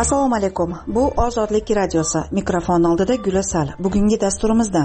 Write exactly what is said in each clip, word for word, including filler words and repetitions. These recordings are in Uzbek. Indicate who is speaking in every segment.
Speaker 1: Assalomu alaykum. Bu Ozodlik radiosi. Mikrofon oldida Gulasal. Bugungi dasturimizda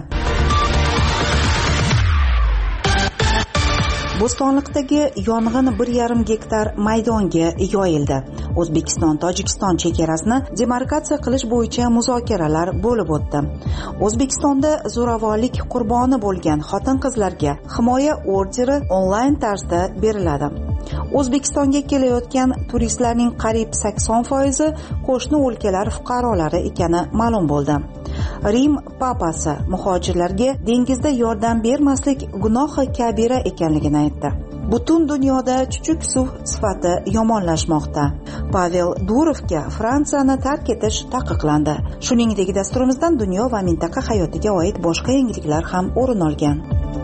Speaker 1: Bo'stonliqdagi yong'in bir yarim gektar maydonga yoyildi. O'zbekiston Tojikiston chegarasini demarkatsiya qilish bo'yicha muzokaralar bo'lib o'tdi. O'zbekistonda zo'ravonlik qurboni bo'lgan xotin-qizlarga himoya orderi onlayn tarzda beriladi. O'zbekistonga kelayotgan turistlarning qariyb sakson foizi qo'shni o'lkalar fuqarolari ekani ma'lum bo'ldi. Rim papasi muhojirlarga dengizda yordam bermaslik gunohi kabira ekanligini aytdi. Butun dunyoda chuchuk suv sifati yomonlashmoqda. Pavel Durovga Fransiyani tark etish taqiqlandi. Shuningdek, dasturimizdan dunyo va mintaqa hayotiga oid boshqa yangiliklar ham o'rin olgan.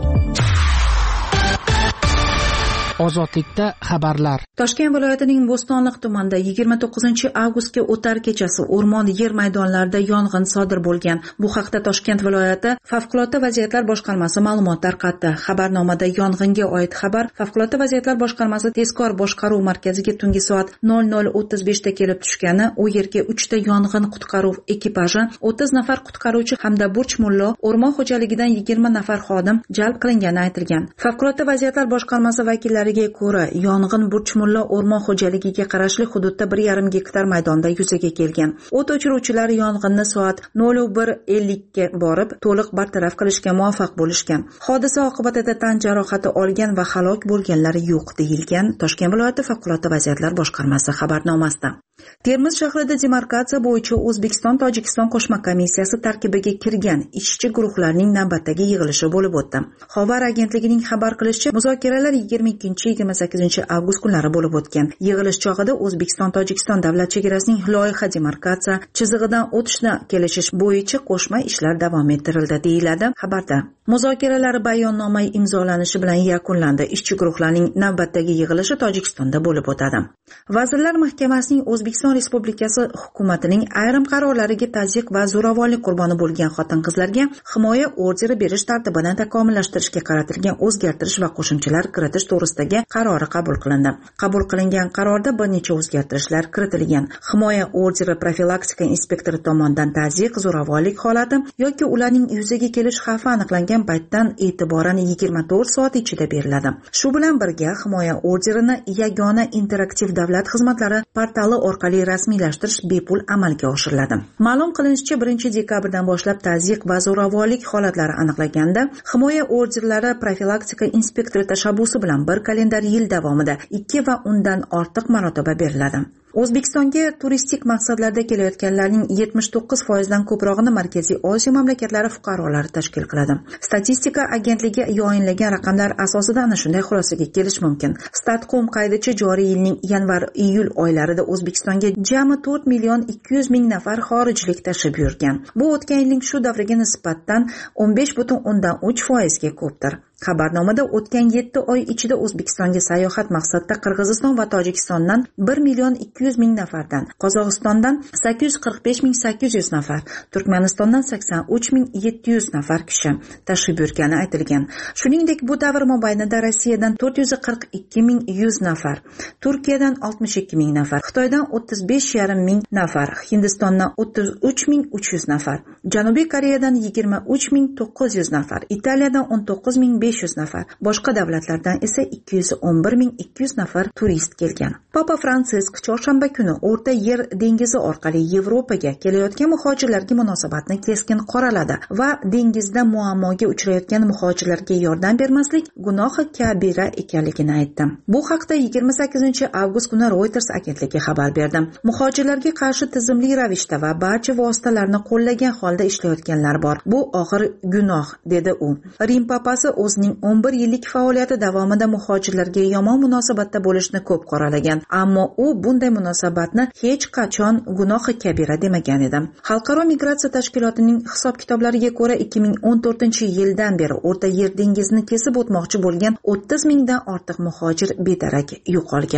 Speaker 2: Ozodlikda xabarlar.
Speaker 1: Toshkent viloyatining Bo'stonliq tumanida yigirma to'qqizinchi avgustga o'tar kechasi o'rmon yer maydonlarida yong'in sodir bo'lgan. Bu haqda Toshkent viloyati Favqulodda vaziyatlar boshqarmasi ma'lumot tarqatdi. Xabarnomada yong'inga oid xabar Favqulodda vaziyatlar boshqarmasi tezkor boshqaruv markaziga tungi soat nol nol o'ttiz beshda kelib tushgani, u yerga uchta yong'in qutqaruv ekipaji, o'ttiz nafar qutqaruvchi hamda burch mullo, o'rmon xo'jaligidan yigirma nafar xodim jalb qilingani aytilgan. Favqulodda vaziyatlar boshqarmasi vakillari ga ko'ra, yong'in Burchmulla o'rmon xo'jaligiga qarashli hududda bir yarim gektar maydonda yuzaga kelgan. O't o'chiruvchilar yong'inni soat nol bir ellikka borib, to'liq bartaraf qilishga muvaffaq bo'lishgan. Hodisa oqibatida tan jarohati olgan va halok bo'lganlar yo'q deyilgan Toshkent viloyati favqulodda vaziyatlar boshqarmasi xabarnomasida. Termiz shahrida demarkatsiya bo'yicha O'zbekiston Tojikiston qo'shma komissiyasi tarkibiga kirgan ishchi guruhlarning navbatdagi yig'ilishi bo'lib o'tdi. Xabar agentligining xabar qilishicha, muzokaralar yigirma ikkinchi yigirma sakkizinchi avgust kunlari bo'lib o'tgan. Yig'ilish chog'ida O'zbekiston Tojikiston davlat chegarasining loyiha demarkatsiya chizig'idan o'tishni kelishish bo'yicha qo'shma ishlar davom ettirildi, deyiladi xabarda. Muzokaralar bayonnoma imzolanishi bilan yakunlandi. Ishchi guruhlarning navbatdagi yig'ilishi Tojikistonda bo'lib o'tadi. Vazirlar Mahkamasining O'zbekiston Respublikasi hukumatining ayrim qarorlariga tazyiq va zo'ravonlik qurboni bo'lgan xotin-qizlarga himoya orderi berish tartibini takomillashtirishga qaratilgan o'zgartirish va qo'shimchalar kiritish to'g'risidagi qarori qabul qilindi. Qabul qilingan qarorda bir necha o'zgartirishlar kiritilgan. Himoya orderi profilaktika inspektori tomonidan tazyiq, zo'ravonlik holati yoki ularning yuzaga kelish xavfi aniqlangan paytdan e'tiboran yigirma to'rt soat ichida beriladi. Shu bilan birga himoya orderini yagona interaktiv davlat xizmatlari portali orqali rasmiylashtirish bepul amalga oshiriladi. Ma'lum qilinishicha, birinchi dekabrdan boshlab tazyiq va zo'ravonlik holatlari aniqlaganda himoya orderlari profilaktika inspektori tashabbusi bilan bir kalendar yil davomida ikki va undan ortiq marotaba beriladi. O'zbekistonga turistik maqsadlarda kelayotganlarning yetmish to'qqiz foizdan ko'prog'ini Markaziy Osiyo mamlakatlari fuqarolari tashkil qiladi. Statistika agentligi yoyinlagan raqamlar asosida ana shunday xulosaga kelish mumkin. Statcom qaydicha joriy yilning yanvar-iyul oylarida O'zbekistonga jami to'rt million ikki yuz ming nafar xorijlik tashrif buyurgan. Bu o'tgan yilning shu davriga nisbatan o'n besh butun o'ndan uch foizga ko'pdir. Xabarnomada o'tgan yetti oy ichida O'zbekistonga sayohat maqsadida Qirg'iziston va Tojikistondan bir million ikki yuz ming nafardan, Qozog'istondan sakkiz yuz qirq besh ming sakkiz yuz nafar, Turkmanistondan sakson uch ming yetti yuz nafar kishi tashrif buyurgani aytilgan. Shuningdek, bu davr mobaynida Rossiyadan to'rt yuz qirq ikki ming yuz nafar, Turkiyadan oltmish ikki ming nafar, Xitoydan o'ttiz besh yarim ming nafar, Hindistondan o'ttiz uch ming uch yuz nafar, Janubiy Koreyadan yigirma uch ming to'qqiz yuz nafar, Italiyadan o'n to'qqiz ming besh yuz nafar, boshqa davlatlardan esa ikki yuz o'n bir ming ikki yuz nafar turist kelgan. Papa Fransisk chorshanba kuni O'rta Yer dengizi orqali Yevropaga kelayotgan muhojirlarga munosabatni keskin qoraladi va dengizda muammoga uchrayotgan muhojirlarga yordam bermaslik gunohi kabira ekanligini aytdi. Bu haqda yigirma sakkizinchi avgust kuni Reuters agentligi xabar berdi. Muhojirlarga qarshi tizimli ravishda va barcha vositalarni qo'llagan holda ishlayotganlar bor. Bu og'ir gunoh, dedi u. Rim papasi o'zining o'n bir yillik faoliyati davomida muhojirlarga yomon munosabatda bo'lishni ko'p qoralagan, ammo u bunday munosabatni hech qachon gunohi kabira demagan edi. Xalqaro migratsiya tashkilotining hisob-kitoblariga ko'ra, ikki ming o'n to'rtinchi yildan beri O'rta Yer dengizini kesib o'tmoqchi bo'lgan o'ttiz mingdan ortiq muhojir bedarak yo'qolgan.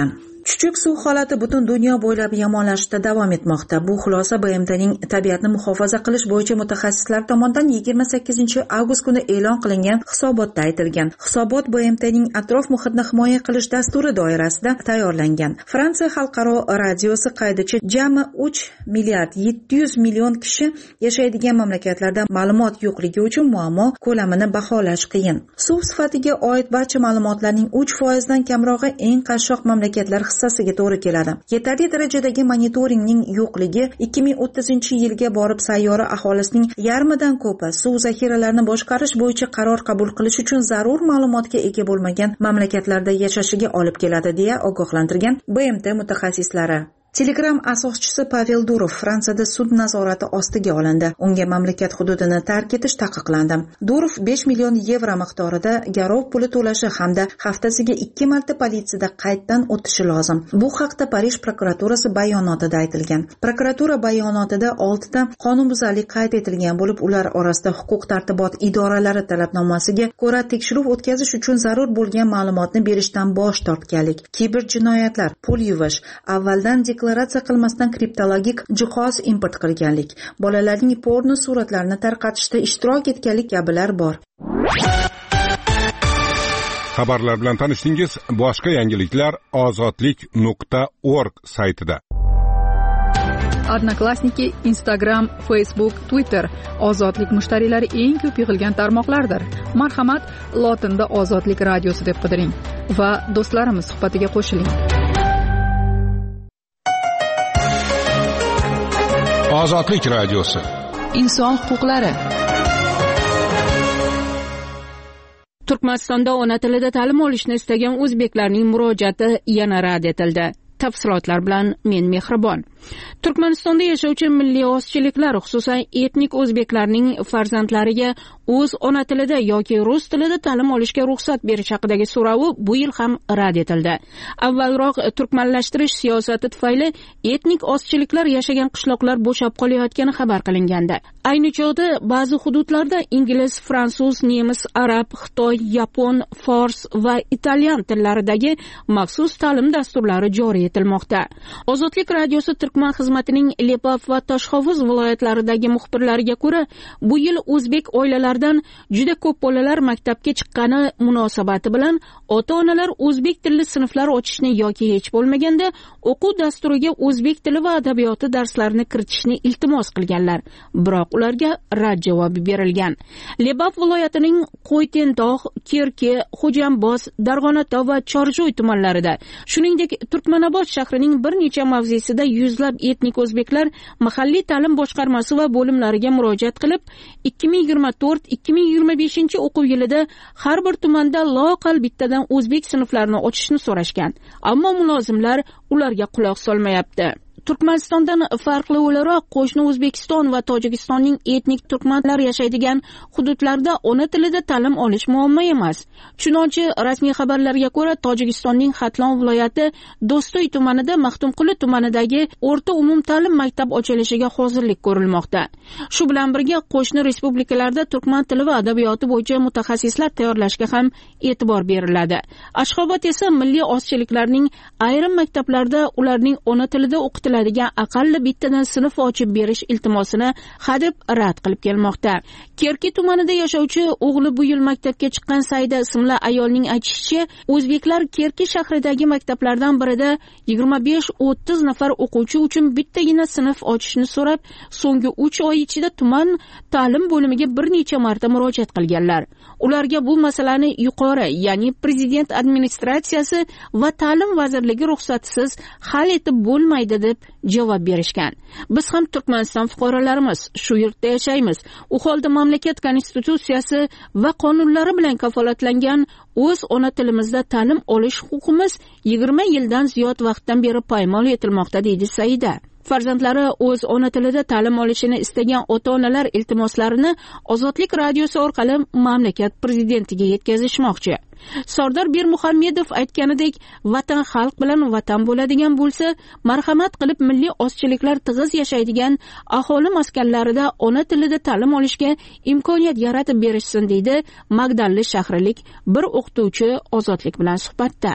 Speaker 1: Chuchuk suv holati butun dunyo bo'ylab yomonlashishda davom etmoqda. Bu xulosa B M Tning tabiatni muhofaza qilish bo'yicha mutaxassislar tomonidan yigirma sakkizinchi avgust kuni e'lon qilingan hisobotda aytilgan. Hisobot B M Tning atrof muhitni himoya qilish dasturi doirasida tayyorlangan. Fransiya xalqaro radiosi qaydicha jami uch milliard yetti yuz million kishi yashaydigan mamlakatlarda ma'lumot yo'qligi uchun muammo ko'lamini baholash qiyin. Suv sifatiga oid barcha ma'lumotlarning uch foizdan kamrog'i eng qashshoq mamlakatlar hissasiga to'g'ri keladi. Yetarli darajadagi monitoringning yo'qligi ikki ming o'ttizinchi yilga borib sayyora aholisining yarmidan ko'pi suv zaxiralarini boshqarish bo'yicha qaror qabul qilish uchun zarur ma'lumotga ega bo'lmagan mamlakatlarda yashashiga olib keladi deya ogohlantirgan B M T mutaxassislari. Telegram asoschisi Pavel Durov Fransiyada sud nazorati ostiga olindi. Unga mamlakat hududini tark etish taqiqlandi. Durov besh million yevro miqdorida garov puli to'lashi hamda haftasiga ikki marta politsiyada qayddan o'tishi lozim. Bu haqda Parij prokuraturasi bayonotida aytilgan. Prokuratura bayonotida oltita qonunbuzarlik qayd etilgan bo'lib, ular orasida huquq-tartibot idoralari talabnomasiga ko'ra tekshiruv o'tkazish uchun zarur bo'lgan ma'lumotni berishdan bosh tortganlik, kiber jinoyatlar, pul yuvish, avvaldan deklaratsiya qilmasdan kriptologik jihoz import qilganlik, bolalarning porno suratlarini tarqatishda ishtirok etganlik kabilar bor.
Speaker 2: Xabarlar bilan tanishdingiz. Boshqa yangiliklar ozodlik nuqta org saytida.
Speaker 3: Odnoklassniki, Instagram, Facebook, Twitter ozodlik mushtariylari eng ko'p yig'ilgan tarmoqlardir. Marhamat, lotinda Ozodlik radiosi deb qidiring va do'stlarimiz suhbatiga qo'shiling.
Speaker 2: Ozodlik radiosi.
Speaker 3: Inson huquqlari.
Speaker 4: Turkmanistonda ona tilida ta'lim olishni istagan o'zbeklarning murojaati yana rad etildi. Tafsilotlar bilan men Mehribon. Turkmanistonda yashovchi milliy ozchiliklar, xususan etnik o'zbeklarning farzandlariga o'z ona tilida yoki rus tilida ta'lim olishga ruxsat berish haqidagi so'rovi bu yil ham rad etildi. Avvalroq turkmanlashtirish siyosati tufayli etnik ozchiliklar yashagan qishloqlar bo'shab qolayotgani xabar qilingandi. Ayni chog'da ba'zi hududlarda ingliz, fransuz, nemis, arab, xitoy, yapon, fors va italyan tillaridagi maxsus ta'lim dasturlari joriy etilmoqda. Ozodlik radiosi Turkman xizmatining Lepaf va Toshhovuz viloyatlaridagi muxbirlariga ko'ra, bu yil o'zbek oilalaridan juda ko'p bolalar maktabga chiqqani munosabati bilan ota-onalar o'zbek tilli sinflar ochishni yoki hech bo'lmaganda o'quv dasturiga o'zbek tili va adabiyoti darslarini kiritishni iltimos qilganlar. Biroq ularga rad javobi berilgan. Lepaf viloyatining Qo'ytendog', Kerki, Xo'jamboz, Darg'onatov va Chorjoy tumanlarida, shuningdek Turkmanobod shahrining bir necha mavzesida yuzlab etnik o'zbeklar mahalliy ta'lim boshqarmasi va bo'limlariga murojaat qilib, ikki ming yigirma to'rt ikki ming yigirma beshinchi o'quv yilida har bir tumanda loqal bittadan o'zbek sinflarini ochishni so'rashgan. Ammo mulozimlar ularga quloq solmayapti. Turkmanistondan farqli o'laroq qo'shni O'zbekiston va Tojikistonning etnik turkmanlar yashaydigan hududlarda ona tilida ta'lim olish muammo emas. Chunonchi rasmiy xabarlarga ko'ra Tojikistonning Xatlon viloyati Do'stoy tumanida Maxtumquli tumanidagi o'rta umum ta'lim maktab ochilishiga hozirlik ko'rilmoqda. Shu bilan birga qo'shni respublikalarda turkman tili va adabiyoti bo'yicha mutaxassislar tayyorlashga ham e'tibor beriladi. Ashxobod esa milliy ozchiliklarning ayrim maktablarda ularning ona tilida o'qitiladigan aqalli bittadan sinf ochib berish iltimosini hadeb rad qilib kelmoqda. Kerki tumanida yashovchi o'g'li bu yil maktabga chiqqan Saida ismli ayolning aytishicha, o'zbeklar Kerki shahridagi maktablardan birida yigirma besh o'ttiz nafar o'quvchi uchun bittagina sinf ochishni so'rab, so'nggi uch oy ichida tuman ta'lim bo'limiga bir necha marta murojaat qilganlar. Ularga bu masalani yuqori, ya'ni prezident administratsiyasi va ta'lim vazirligi ruxsatisiz hal etib bo'lmaydi deb javob berishgan. Biz ham Turkmaniston fuqarolarimiz, shu yurtda yashaymiz. U holda mamlakat konstitutsiyasi va qonunlari bilan kafolatlangan o'z ona tilimizda ta'lim olish huquqimiz yigirma yildan ziyod vaqtdan beri poymol etilmoqda, deydi Saida. Farzandlari o'z ona tilida ta'lim olishini istagan ota-onalar iltimoslarini Ozodlik radiosi orqali mamlakat prezidentiga yetkazishmoqchi. Sardor Bermuhammedov aytganidek, vatan xalq bilan vatan bo'ladigan bo'lsa, marhamat qilib milliy ozchiliklar tig'iz yashaydigan aholi maskanlarida ona tilida ta'lim olishga imkoniyat yaratib berishsin, deydi Magdalli shahrilik bir o'qituvchi Ozodlik bilan suhbatda.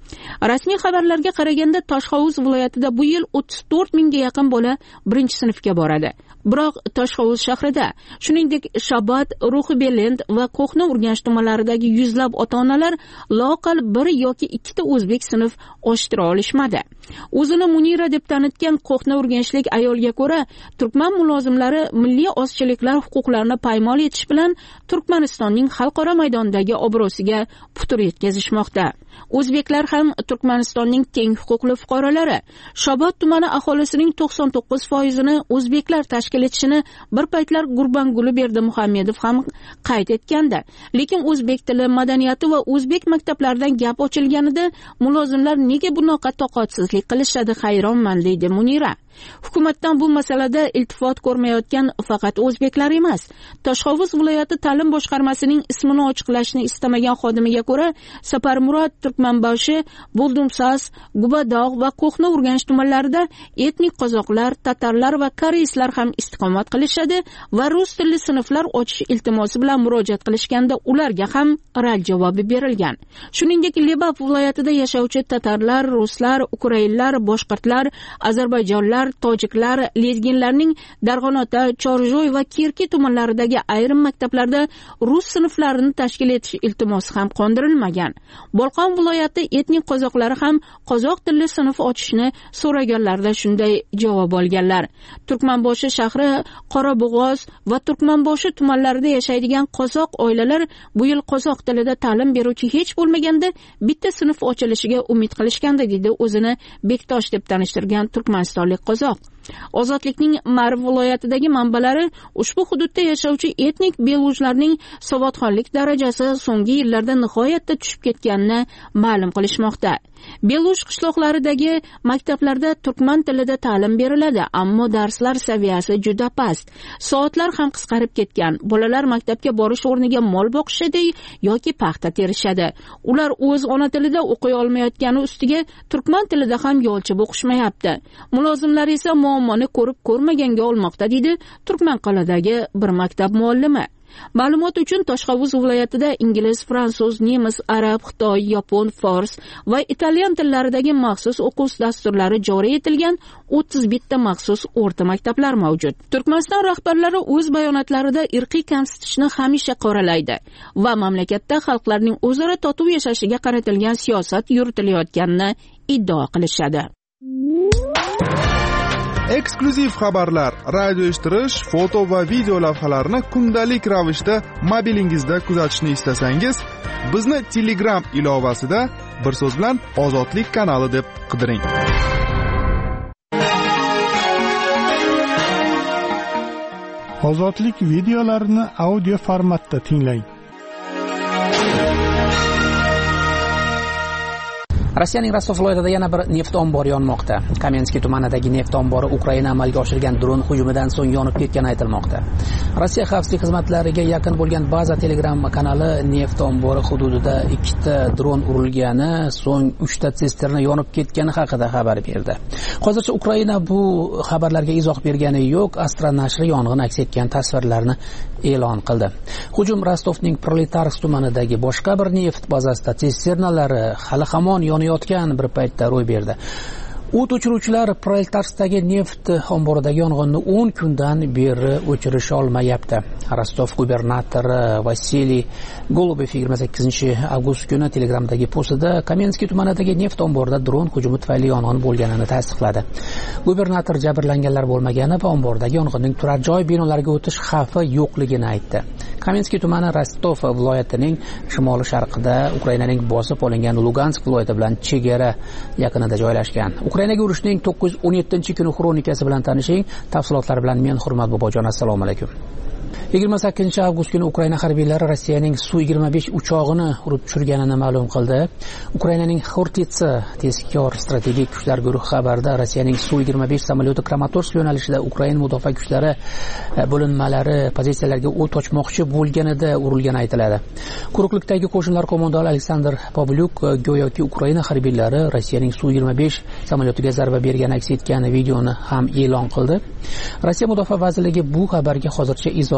Speaker 4: Rasmiy xabarlarga qaraganda Toshhovuz viloyatida bu yil o'ttiz to'rt mingga yaqin bola birinchi sinfga boradi. Biroq Toshhovuz shahrida, shuningdek Shabbat, Ruhi-Belend va Qo'hna Urganch tumanlaridagi yuzlab ota-onalar loqal bir yoki ikkita o'zbek sinf ochiktira olishmadi. O'zini Munira deb tanitgan Qo'hna Urganchlik ayolga ko'ra, turkman mulozimlari milliy ozchiliklar huquqlarini paymol etish bilan Turkmanistonning xalqaro maydondagi obro'siga putur yetkazishmoqda. O'zbeklar ham Turkmanistonning teng huquqli fuqarolari. Shabot tumani aholisining to'qson to'qqiz foizini o'zbeklar tashkil etishini bir paytlar Gurbanguli Berdimuhammedov ham qayd etgandi. Lekin o'zbek tili, madaniyati va o'zbek maktablaridan gap ochilganida mulozimlar nega bunaqa toqatsizlik qilishadi, hayronman, deydi Munira. Hukumatdan bu masalada iltifot ko'rmayotgan faqat o'zbeklar emas. Toshhovuz viloyati ta'lim boshqarmasining ismini ochiqlashni istamagan xodimiga ko'ra, Saparmurod, Turkmanboshi, Buldumsas, Gubadog' va Qo'hna Urganch tumanlarida etnik qozoqlar, tatarlar va koreyslar ham istiqomat qilishadi va rus tilli sinflar ochish iltimosi bilan murojaat qilishganda ularga ham rad javobi berilgan. Shuningdek, Lebap viloyatida yashovchi tatarlar, ruslar, ukrainlar, boshqirdlar, ozarbayjonlar, tojiklar, lezginlarning Darg'anota, Chorjoy va Kirki tumanlaridagi ayrim maktablarda rus sinflarini tashkil etish iltimosi ham qondirilmagan. Bolqon viloyati etnik qozoqlari ham qozoq tilli sinf ochishni so'raganlarda shunday javob olganlar. Turkmanboshi shahri, Qorabog'oz va Turkmanboshi tumanlarida yashaydigan qozoq oilalar bu yil qozoq tilida ta'lim beruvchi hech bo'lmaganda bitta sinf ochilishiga umid qilishganda, dedi o'zini Bektosh deb tanishtirgan turkmanistonlik qozoq. Ozodlikning Marv viloyatidagi manbalari ushbu hududda yashovchi etnik belujlarning savodxonlik darajasi so'nggi yillarda nihoyatda tushib ketganini ma'lum qilishmoqda. Beluj qishloqlaridagi maktablarda turkman tilida ta'lim beriladi, ammo darslar saviyasi juda past. Soatlar ham qisqarib ketgan. Bolalar maktabga borish o'rniga mol boqishadi yoki paxta terishadi. Ular o'z ona tilida o'qiy olmayotgani ustiga turkman tilida ham yolchib o'qishmayapti. Mulozimlar esa muammoni ko'rib ko'rmaganga olmoqda, deydi Turkmanqal'adagi bir maktab muallimi. Ma'lumot uchun Toshhovuz viloyatida ingliz, fransuz, nemis, arab, xitoy, yapon, fors va italyan tillaridagi maxsus o'quv dasturlari joriy etilgan o'ttiz bitta maxsus o'rta maktablar mavjud. Turkmaniston rahbarlari o'z bayonotlarida irqiy kamsitishni hamisha qoralaydi va mamlakatda xalqlarning o'zaro totuv yashashiga qaratilgan siyosat yuritilayotganini iddao qilishadi.
Speaker 5: Eksklyuziv xabarlar, radio eshittirish, foto va video lavhalarni kundalik ravishda mobilingizda kuzatishni istasangiz, bizni Telegram ilovasida bir so'z bilan Ozodlik kanali deb qidiring.
Speaker 6: Ozodlik videolarini audio formatda tinglang.
Speaker 7: Rossiyaning Rostov viloyatida yana bir neft ombori yonmoqda. Kamenskiy tumanidagi neft ombori Ukraina amalga oshirgan dron hujumidan so'ng yonib ketgani aytilmoqda. Rossiya xavfsizlik xizmatlariga yaqin bo'lgan baza Telegram kanali neft ombori hududida ikkita dron urilgani, so'ng uchta sisterna yonib ketgani haqida xabar berdi. Hozircha Ukraina bu xabarlarga izoh bergani yo'q. Astra nashri yong'in aks etgan tasvirlarni e'lon qildi. Hujum Rostovning Proletarsk tumanidagi boshqa bir neft bazasida sisternalari hali hamon yonayotgan bir paytda ro'y berdi. O't o'chiruvchilar Proletarskdagi neft omboridagi yong'inni o'n kundan beri o'chirish olmayapti. Rostov gubernatori Vasiliy Golubov yigirma sakkizinchi avgust kuni Telegramdagi postida Kamenskiy tumanidagi neft omborida dron hujumi tufayli yong'in bo'lganini tasdiqladi. Gubernator jabrlanganlar bo'lmagani va ombordagi yong'inning turar joy binolariga o'tish xavfi yo'qligini aytdi. Kamenskiy tumani Rostov viloyatining shimoli-sharqida Ukrainaning bosib olingan Lugansk viloyati bilan chegara yaqinida joylashgan. Ukrainaga urushning to'qqiz yuz o'n yettinchi kuni xronikasi bilan tanishing. Tafsilotlar bilan men Hurmat Bobojon, assalomu alaykum. yigirma sakkizinchi avgust kuni Ukraina harbiylari Rossiyaning Su yigirma besh uchog'ini urib tushirganini ma'lum qildi. Ukrainaning Xortitsa tezkor strategik kuchlar guruhi xabarida Rossiyaning Su yigirma besh samolyoti Kramatorsk yo'nalishida Ukraina mudofaa kuchlari bo'linmalari pozitsiyalariga o't ochmoqchi bo'lganida urilgani aytiladi. Quruqlikdagi qo'shinlar qo'mondoni Aleksandr Pavlyuk go'yoki Ukraina harbiylari Rossiyaning Su yigirma besh samolyotiga zarba bergani aks etgan videoni ham e'lon qildi. Rossiya mudofaa vazirligi bu xabarga hozircha izoh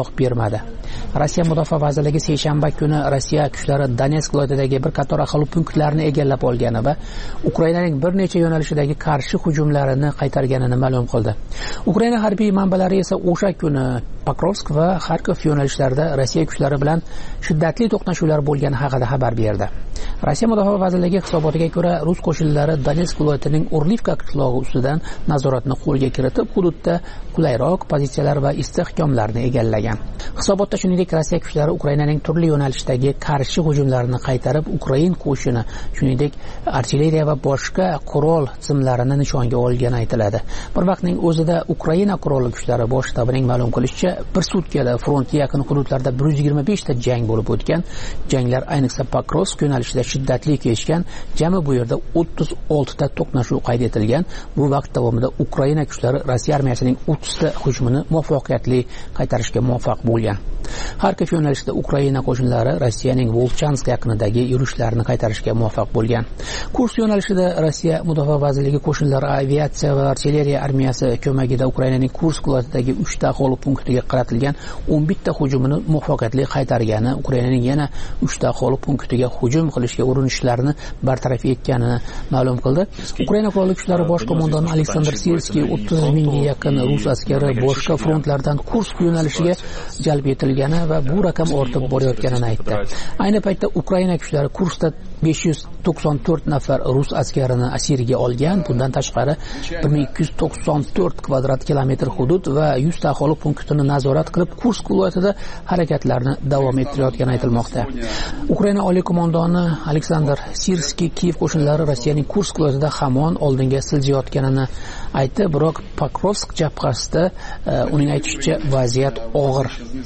Speaker 7: izoh bermadi. Rossiya mudofaa vazirligi seshanba kuni Rossiya kuchlari Donetsk viloyatidagi bir qator aholi punktlarini egallab olgani va Ukrainaning bir necha yo'nalishidagi qarshi hujumlarini qaytarganini ma'lum qildi. Ukraina harbiy manbalari esa o'sha kuni Pokrovsk va Kharkov yo'nalishlarida Rossiya kuchlari bilan shiddatli to'qnashuvlar bo'lgani haqida xabar berdi. Rossiya mudofaa vazirligi hisobotiga ko'ra, rus qo'shinlari Donetsk viloyatining Urlivka qishlog'i ustidan nazoratni qo'lga kiritib, hududda qulayroq pozitsiyalar va istehkomlarni egallagan. Hisobotda shuningdek, Rossiya kuchlari Ukrainaning turli yo'nalishdagi qarshi hujumlarini qaytarib, Ukrain qo'shini, shuningdek, artilleriya va boshqa qurol tizimlarini nishonga olgani aytiladi. Bir vaqtning o'zida Ukraina qurolli kuchlari bosh shtabining ma'lum qilishicha, bir sutkada frontga yaqin hududlarda bir yuz yigirma besh ta jang bo'lib o'tgan. Janglar ayniqsa Pokrovsk yo'nalishida shiddatli kechgan. Jami bu yerda o'ttiz olti ta to'qnashuv qayd etilgan. Bu vaqt davomida Ukraina kuchlari Rossiya armiyasining o'ttiz ta hujumini muvaffaqiyatli qaytarishga muvaffaq bo'lgan. Kharkov yo'nalishida Ukraina qo'shinlari Rossiyaning Volchansk yaqinidagi yurishlarni qaytarishga muvaffaq bo'lgan. Kursk yo'nalishida Rossiya mudofaa vazirligi qo'shinlari aviatsiya va artilleriya armiyasi ko'magida Ukrainaning Kursk viloyatidagi uch ta aholi punktiga qaratilgan o'n bitta hujumini muvaffaqiyatli qaytargani, Ukrainaning yana uch ta aholi punktiga hujum qilishga urinishlarini bartaraf etganini ma'lum qildi. Ukraina qurolli kuchlari bosh qo'mondoni Aleksandr Sirskiy o'ttiz mingga yaqin rus askari boshqa frontlardan Kursk yo'nalishiga jalb etilgani va bu raqam ortib borayotganini aytdi. Ayni paytda Ukraina kuchlari Kurskda besh yuz to'qson to'rt nafar rus askarini asirga olgan. Bundan tashqari bir ming ikki yuz to'qson to'rt kvadrat kilometr hudud va yuz ta aholi punktini nazorat qilib, Kursk viloyatida harakatlarni davom ettirayotgani aytilmoqda. Ukraina oliy qo'mondoni Aleksandr Sirskiy Kiyev qo'shinlari Rossiyaning Kursk viloyatida hamon oldinga siljayotganini aytdi, biroq Pokrovsk jabhasida uh, uning aytishicha vaziyat og'ir.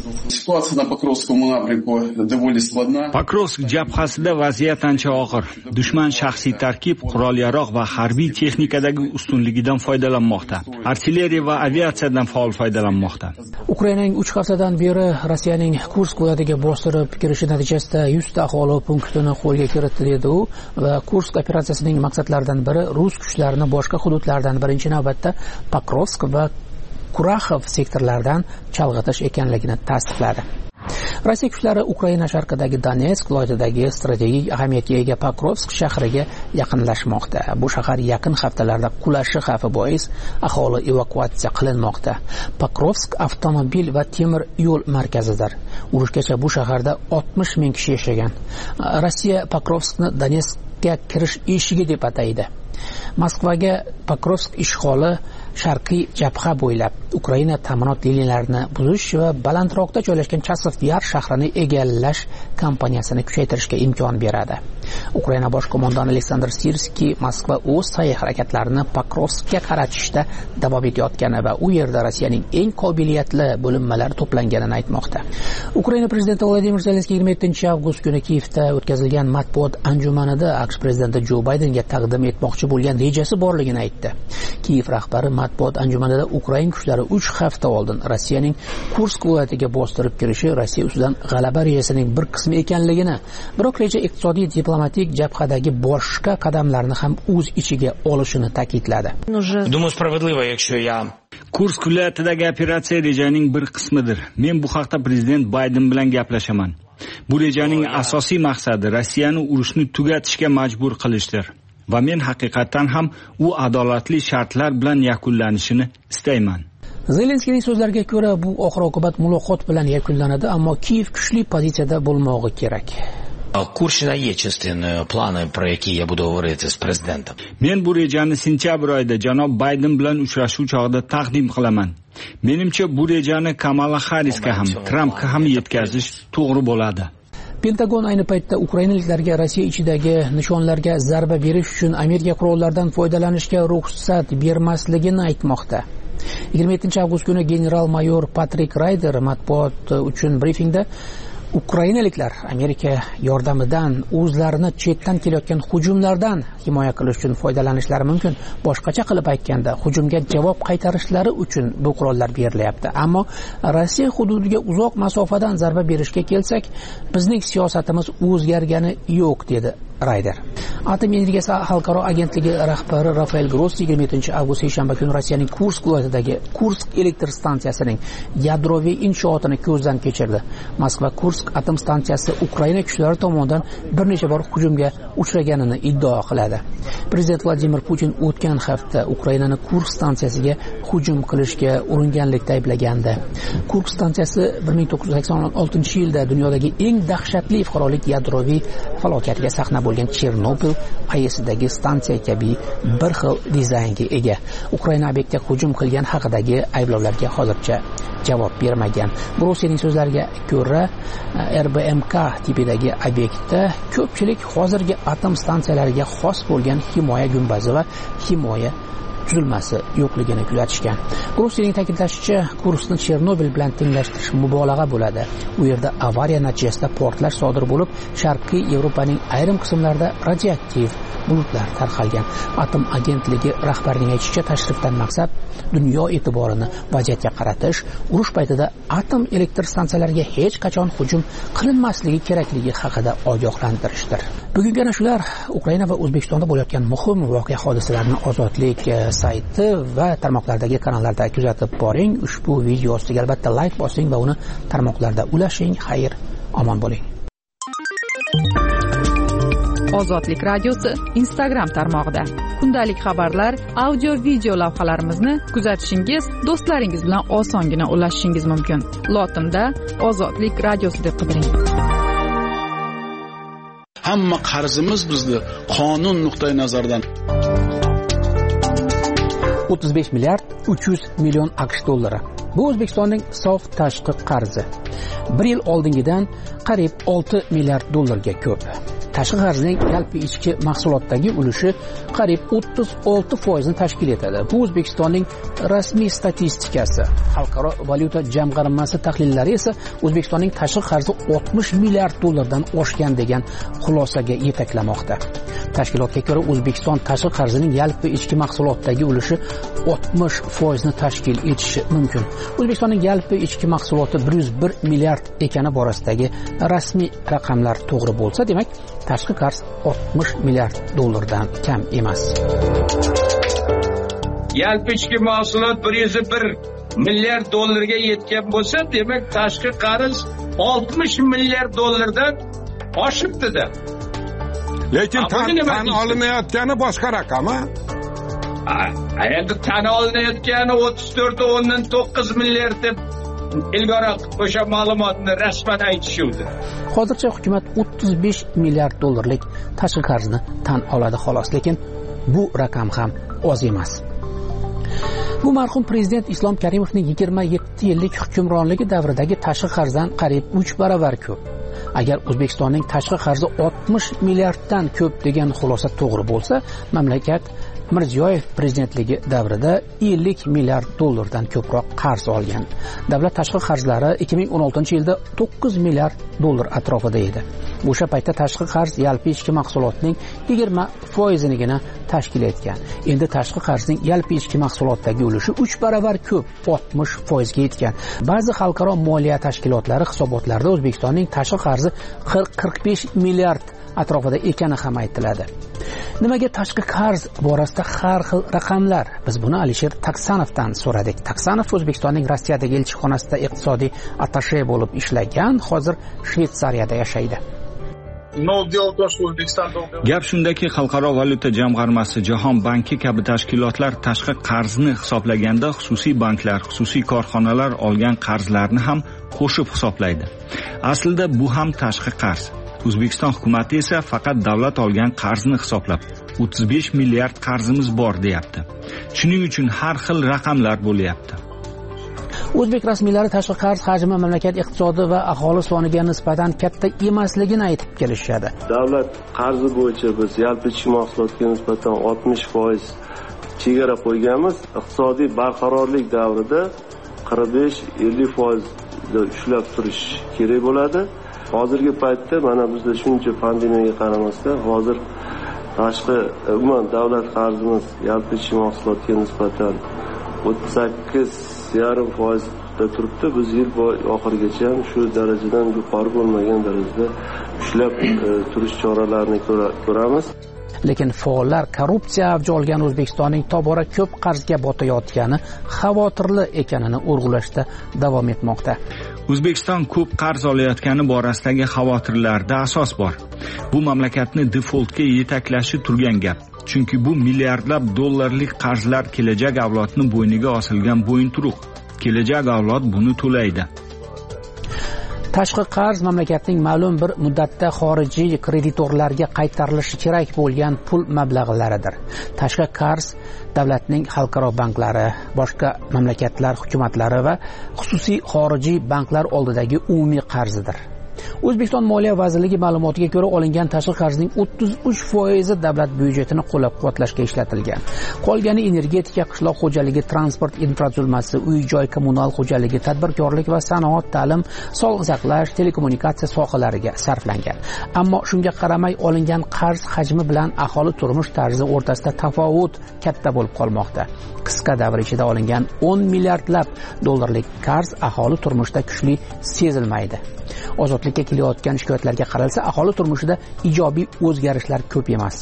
Speaker 8: Pokrovsk jabhasida vaziyat ancha og'ir. Dushman shaxsiy tarkib, qurol-yarog' va harbiy texnikadagi ustunligidan foydalanmoqda. Artilleriya va aviatsiyadan faol foydalanmoqda.
Speaker 7: Ukrainaning uch haftadan beri Rossiyaning Kursk viloyatiga bostirib kirishi natijasida yuz ta aholi punktini qo'lga kiritdi dedi u va Kursk operatsiyasining maqsadlaridan biri rus kuchlarini boshqa hududlardan birinchi navbatda Pokrovsk va Kuraxov sektorlaridan chalg'itish ekanligini tasdiqladi. Rossiya kuchlari Ukraina sharqidagi Donetsk viloyatidagi strategik ahamiyatga ega Pokrovsk shahriga yaqinlashmoqda. Bu shahar yaqin haftalarda qulashi xavfi bois aholi evakuatsiya qilinmoqda. Pokrovsk avtomobil va temir yo'l markazidir. Urushgacha bu shaharda oltmish ming kishi yashagan. Rossiya Pokrovskni Donetskga kirish eshigi deb ataydi. Moskvaga Pokrovsk ishg'oli sharqiy jabha bo'ylab Ukraina ta'minot liniyalarini buzish va balandroqda joylashgan Chasov Yar shahrini egallash kampaniyasini kuchaytirishga imkon beradi. Ukraina bosh qo'mondoni Aleksandr Sirskiy Moskva o'z sa'y harakatlarini Pokrovskga qaratishda davom etayotgani va u yerda Rossiyaning eng qobiliyatli bo'linmalari to'planganini aytmoqda. Ukraina prezidenti Vladimir Zelenskiy yigirma yettinchi avgust kuni Kiyevda o'tkazilgan matbuot anjumanida AQSh prezidenti Jo Baydenga taqdim etmoqchi bo'lgan rejasi borligini aytdi. Kiyev rahbari matbuot anjumanida Ukraina kuchlari uch hafta oldin Rossiyaning Kursk viloyatiga bostirib kirishi Rossiya ustidan g'alaba rejasining bir qismi ekanligini, biroq reja iqtisodiy diplomatik jabhadagi boshqa qadamlarni ham o'z ichiga olishini ta'kidladi.
Speaker 8: Kursk viloyatidagi operatsiya rejaning bir qismidir. Men bu haqda prezident Bayden bilan gaplashaman. Bu rejaning asosiy maqsadi Rossiyani urushni tugatishga majbur qilishdir. Va men haqiqatan ham u adolatli shartlar bilan yakunlanishini istayman.
Speaker 7: Zelenskiyning so'zlariga ko'ra, bu oxir-oqibat muloqot bilan yakunlanadi, ammo Kiyev kuchli pozitsiyada bo'lmog'i kerak.
Speaker 9: Kurshida yechishtining plani, про які я буду говорити з президентом.
Speaker 8: Men bu rejani sentyabr oyida janob Bayden bilan uchrashuv chog'ida taqdim qilaman. Menimcha bu rejani Kamala Harrisga ham, Trumpga ham yetkazish to'g'ri bo'ladi.
Speaker 7: Pentagon ayni paytda ukrainaliklarga Rossiya ichidagi nishonlarga zarba berish uchun Amerika qurollaridan foydalanishga ruxsat bermasligini aytmoqda. yigirma yettinchi avgust kuni general-mayor Patrik Ryder matbuot uchun brifingda Ukrainaliklar Amerika yordamidan o'zlarini chetdan kelayotgan hujumlardan himoya qilish uchun foydalanishlari mumkin. Boshqacha qilib aytganda, hujumga javob qaytarishlari uchun bu qurollar berilyapti. Ammo Rossiya hududiga uzoq masofadan zarba berishga kelsak, bizning siyosatimiz o'zgargani yo'q, dedi Rayder. Atom energiyasi xalqaro agentligi rahbari Rafael Grossi yigirma yettinchi avgust seshanba kuni Rossiyaning Kursk viloyatidagi Kursk elektr stansiyasining yadroviy inshootini ko'zdan kechirdi. Moskva Kursk atom stansiyasi Ukraina kuchlari tomonidan bir necha bor hujumga uchraganini iddao qiladi. Prezident Vladimir Putin o'tgan hafta Ukrainani Kursk stansiyasiga hujum qilishga uringanlikda ayblagandi. Kursk stansiyasi bir ming to'qqiz yuz sakson oltinchi yilda dunyodagi eng dahshatli fuqarolik yadroviy falokatiga sahna bo'lgan Chernobil ayesidagi stansiya kabi bir xil dizaynga ega. Ukraina obyektga hujum qilgan haqidagi ayblovlarga hozircha javob bermagan. Grossining so'zlariga ko'ra, R B M K tipidagi obyektda ko'pchilik hozirgi atom stansiyalariga xos bo'lgan himoya gumbazi va himoya tuzilmasi yo'qligini kuzatishgan. Grossining ta'kidlashicha, Kurskni Chernobil bilan tenglashtirish mubolag'a bo'ladi. U yerda avariya natijasida portlash sodir bo'lib, Sharqiy Yevropaning ayrim qismlarida radioaktiv bulutlar tarqalgan. Atom agentligi rahbarining aytishicha, tashrifdan maqsad dunyo e'tiborini vaziyatga qaratish, urush paytida atom elektr stansiyalariga hech qachon hujum qilinmasligi kerakligi haqida ogohlantirishdir. Bugungi ana shular Ukraina va O'zbekistonda bo'layotgan muhim voqea hodisalarni Ozodlik sayti va tarmoqlardagi kanallarda kuzatib boring. Ushbu video ostiga albatta like bosing va uni tarmoqlarda ulashing. Xayr, omon bo'ling.
Speaker 3: Ozodlik radiosi Instagram tarmog'ida kundalik xabarlar, audio video lavhalarimizni kuzatishingiz, do'stlaringiz bilan osongina ulashishingiz mumkin. Lotinda Ozodlik radiosi deb qidiring.
Speaker 10: Hamma qarzimiz bizni qonun nuqtai nazaridan
Speaker 7: o'ttiz besh milliard uch yuz million AQSh dollari. Bu O'zbekistonning sof tashqi qarzi. bir yil oldingidan qariyb olti milliard dollarga ko'p. Tashqi qarzning yalpi ichki mahsulotdagi ulushi qariyb o'ttiz olti foiz ni tashkil etadi. Bu O'zbekistonning rasmiy statistikasi. Xalqaro valyuta jamg'armasi tahlillari esa O'zbekistonning tashqi qarzi oltmish milliard dollardan oshgan degan xulosaga yetaklamoqda. Tashkilotga ko'ra, O'zbekiston tashqi qarzining yalpi ichki mahsulotdagi ulushi oltmish foiz ni tashkil etishi mumkin. O'zbekistonning yalpi ichki mahsuloti bir yuz bir milliard ekani borasidagi rasmiy raqamlar to'g'ri bo'lsa, demak, tashqi qarz oltmish milliard dollardan kam emas.
Speaker 11: Yalpi ichki mahsulot bir yuz bir milliard dollarga yetgan bo'lsa, demak, tashqi qarz oltmish milliard dollardan oshibdi-da.
Speaker 2: Lekin tan, tan olinayotgani boshqa raqam, ha?
Speaker 11: Endi tan olinayotgani o'ttiz to'rt o'ndan to'qqiz milliard deb ilgari o'sha ma'lumotni rasman aytishuvdi.
Speaker 7: Hozircha hukumat o'ttiz besh milliard dollarlik tashqi qarzni tan oladi xolos, lekin bu raqam ham oz emas. Bu marhum prezident Islom Karimovning yigirma yetti yillik hukmronligi davridagi tashqi qarzdan qariyb uch baravar ko'p. Agar O'zbekistonning tashqi qarzi oltmish milliarddan ko'p degan xulosa to'g'ri bo'lsa, mamlakat Mirziyoyev prezidentligi davrida ellik milliard dollardan ko'proq qarz olgan. Davlat tashqi qarzlari ikki ming o'n oltinchi yilda to'qqiz milliard dollar atrofida edi. O'sha paytda tashqi qarz yalpi ichki mahsulotning yigirma foizinigina tashkil etgan. Endi tashqi qarzning yalpi ichki mahsulotdagi ulushi uch baravar ko'p, oltmish foizga yetgan. Ba'zi xalqaro moliya tashkilotlari hisobotlarida O'zbekistonning tashqi qarzi qirq qirq besh milliard atrofida ekani ham aytiladi. Nimaga tashqi qarz borasida har xil raqamlar? Biz buni Alisher Taksanovdan so'radik. Taksanov O'zbekistonning Rossiyadagi elchixonasida iqtisodiy atashe bo'lib ishlagan, hozir Shveysariyada yashaydi.
Speaker 8: Gap shundaki, Xalqaro valyuta jamg'armasi, Jahon banki kabi tashkilotlar tashqi qarzni hisoblaganda xususiy banklar, xususiy korxonalar olgan qarzlarni ham qo'shib hisoblaydi. Aslida bu ham tashqi qarz. O'zbekiston hukumati esa faqat davlat olgan qarzni hisoblab o'ttiz besh milliard qarzimiz bor deyapti. Shuning uchun har xil raqamlar bo'lyapti.
Speaker 7: O'zbek rasmiylari tashqi qarz hajmi mamlakat iqtisodi va aholi soniga nisbatan katta emasligini aytib kelishadi.
Speaker 12: Davlat qarzi bo'yicha biz yalpi ichki mahsulotga nisbatan oltmish foiz chegara qo'yganmiz. Iqtisodiy barqarorlik davrida qirq besh ellik foiz ushlab turish kerak bo'ladi. Hozirgi paytda mana bizda shuncha pandemiyaga qaramasdan hozir tashqi umuman davlat qarzimiz yalpi ichki mahsulotga nisbatan o'ttiz sakkiz yarim foiz oshishda turibdi. Biz yil oxirigacha ham shu darajadan yuqori bo'lmagan darajada ushlab turish choralarini ko'ramiz.
Speaker 7: Lekin faollar korrupsiya avj olgan O'zbekistonning tobora ko'p qarzga botayotgani xavotirli ekanini urg'ulashda davom etmoqda.
Speaker 8: O'zbekiston ko'p qarz olayotgani borasidagi xavotirlarda asos bor. Bu mamlakatni defoltga yetaklashi turgan gap. Chunki bu milliardlab dollarlik qarzlar kelajak avlodning bo'yniga osilgan bo'yinturuq. Kelajak avlod buni to'laydi.
Speaker 7: Tashqi qarz mamlakatning ma'lum bir muddatda xorijiy kreditorlarga qaytarilishi kerak bo'lgan pul mablag'laridir. Tashqi qarz davlatning xalqaro banklari, boshqa mamlakatlar hukumatlari va xususiy xorijiy banklar oldidagi umumiy qarzidir. O'zbekiston Moliya vazirligi ma'lumotiga ko'ra, olingan tashqi qarzning o'ttiz uch foizi davlat byudjetini qo'llab-quvvatlashga ishlatilgan. Qolgani energetika, qishloq xo'jaligi, transport infratuzilmasi, uy-joy, kommunal xo'jaligi, tadbirkorlik va sanoat, ta'lim, sog'liqni saqlash, telekommunikatsiya sohalariga sarflangan. Ammo shunga qaramay olingan qarz hajmi bilan aholi turmush tarzi o'rtasida tafovut katta bo'lib qolmoqda. Qisqa davr ichida olingan o'n milliardlab dollarlik qarz aholi turmushida kuchli sezilmaydi. Ozodlikka kelayotgan shikoyatlarga qaralsa, aholi turmushida ijobiy o'zgarishlar ko'p emas.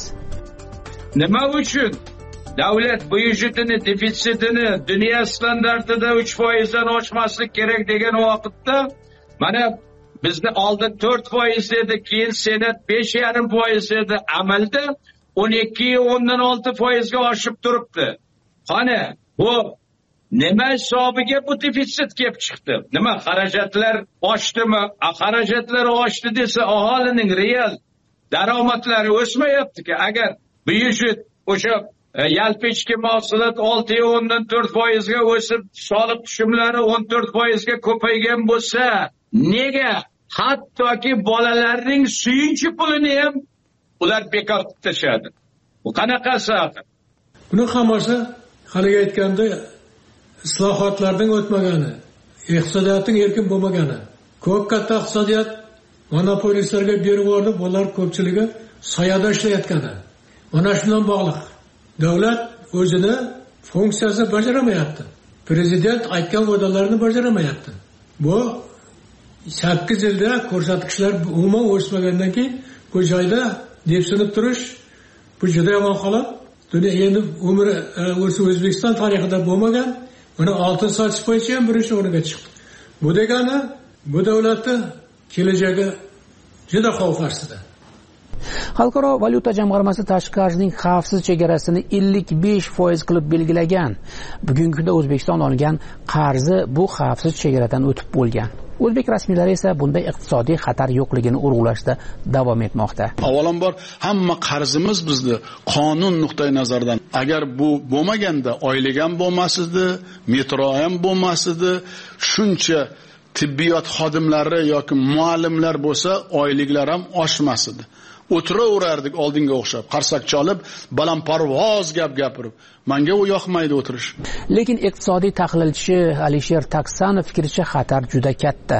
Speaker 11: Nima uchun davlat byudjetini defitsitini dunyo standartida uch foizdan oshmaslik kerak degan vaqtda mana bizni oldin to'rt foiz edi, keyin senat besh yarim foiz edi, amalda o'n ikki o'ndan olti foizga oshib turibdi. Qani bu nima hisobiga bu defitsit kelib chiqdi? Nima xarajatlar oshdimi? Xarajatlar oshdi desa aholining real daromadlari o'smayapti-ku. Agar byudjet o'sha yalpi ichki mahsulot olti o'ndan to'rt foizga o'sib, soliq tushumlari o'n to'rt foizga ko'paygan bo'lsa, nega hattoki bolalarning suyunchi pulini ham ular bekor qilib tashadi? Bu qanaqasi?
Speaker 13: Buni hammasi haliga aytganda islohotlardan o'tmagani, iqtisodiyotning erkin bo'lmagani, ko'p katta iqtisodiyot monopolistlarga berib yuborib, ular ko'pchiligi soyada ishlayotgani. Mana shundan bog'liq. Davlat o'zini funksiyasini bajaramayapti. Prezident aytgan va'dalarni bajaramayapti. Bu sakkiz yilda ko'rsatkichlar umuman o'smagandan keyin bu joyda depsinib turish bu juda yomon holat. Dunyo endi umri O'zbekiston tarixida bo'lmagan. Mana oltin sotish bo'yicha ham birinchi o'ringa chiqdi. Bu degani bu davlatning kelajagi juda xavf ostida.
Speaker 7: Xalqaro valyuta jamg'armasi tashqi qarzning xavfsiz chegarasini ellik besh foiz qilib belgilagan. Bugungi kunda O'zbekiston olgan qarzi bu xavfsiz chegaradan o'tib bo'lgan. O'zbek rasmiylari esa bunday iqtisodiy xatar yo'qligini urg'ulashda davom etmoqda.
Speaker 10: Avvalambor hamma qarzimiz bizni qonun nuqtai nazaridan agar bu bo'lmaganda oylik ham bo'lmasdi, metro ham bo'lmasdi, shuncha tibbiyot xodimlari yoki muallimlar bo'lsa, oyliklar ham oshmasdi. O'tiraverardik oldinga o'xshab, qarsak cholib, balandparvoz gap gapirib. Menga u yoqmaydi o'tirish.
Speaker 7: Lekin iqtisodiy tahlilchi Alisher Taksanov fikricha xatar juda katta.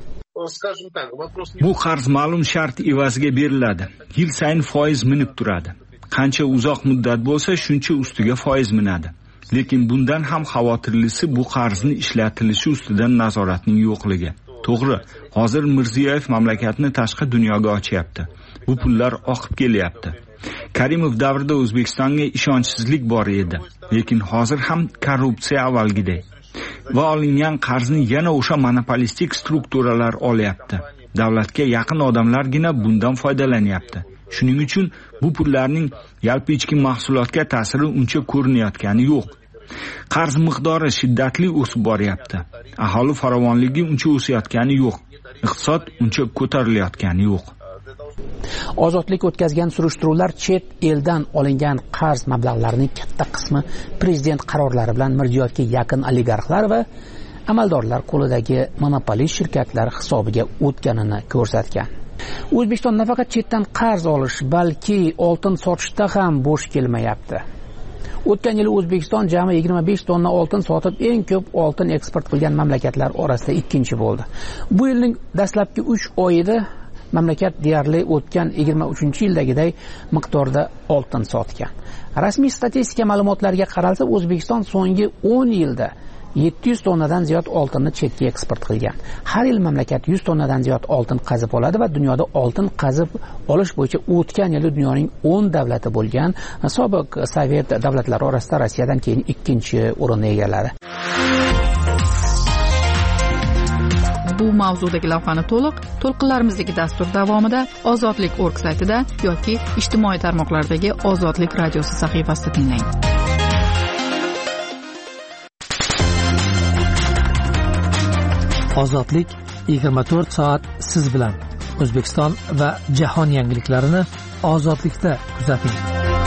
Speaker 8: Bu qarz ma'lum shart evaziga beriladi. Yil sayin foiz minib turadi. Qancha uzoq muddat bo'lsa, shuncha ustiga foiz minadi. Lekin bundan ham xavotirlisi bu qarzni ishlatilishi ustidan nazoratning yo'qligi. To'g'ri, hozir Mirziyoyev mamlakatni tashqi dunyoga ochyapti. Bu pullar oqib kelyapti. Karimov davrida O'zbekistonga ishonchsizlik bor edi, lekin hozir ham korrupsiya avvalgiday. Va olingan qarzni yana o'sha monopolistik strukturalar olyapti. Davlatga yaqin odamlargina bundan foydalanyapti. Shuning uchun bu pullarning yalpi ichki mahsulotga ta'siri uncha ko'rinayotgani yo'q. Qarz miqdori shiddatli o'sib boryapti. Aholi farovonligi uncha o'sayotgani yo'q. Iqtisod uncha ko'tarilayotgani yo'q.
Speaker 7: Ozodlik o'tkazgan surishtiruvlar chet eldan olingan qarz mablag'larining katta qismi prezident qarorlari bilan Mirziyoyevga yaqin oligarxlar va amaldorlar qo'lidagi monopolist shirkatlar hisobiga o'tganini ko'rsatgan. O'zbekiston nafaqat chetdan qarz olish, balki oltin sotishda ham bo'sh kelmayapti. O'tgan yil O'zbekiston jami yigirma besh tonna oltin sotib, eng ko'p oltin eksport qilgan mamlakatlar orasida ikkinchi bo'ldi. Bu yilning dastlabki uch oyida mamlakat deyarli o'tgan yigirma uchinchi yildagiday miqdorda oltin sotgan. Rasmiy statistika ma'lumotlariga qaralsa, O'zbekiston so'nggi o'n yilda yetti yuz tonnadan ziyod oltinni chetga eksport qilgan. Har yil mamlakat yuz tonnadan ziyod oltin qazib oladi va dunyoda oltin qazib olish bo'yicha o'tgan yili dunyoning o'n davlati bo'lgan sobiq Sovet davlatlari orasida Rossiyadan keyin ikkinchi o'rinni egalladi.
Speaker 3: Bu mavzudagi lavhani to'liq to'lqinlarimizdagi dastur davomida ozodlik точка org saytida yoki ijtimoiy tarmoqlardagi Ozodlik radiosi sahifasida tinglang.
Speaker 14: Ozodlik yigirma to'rt soat siz bilan. O'zbekiston va jahon yangiliklarini ozodlikda kuzating.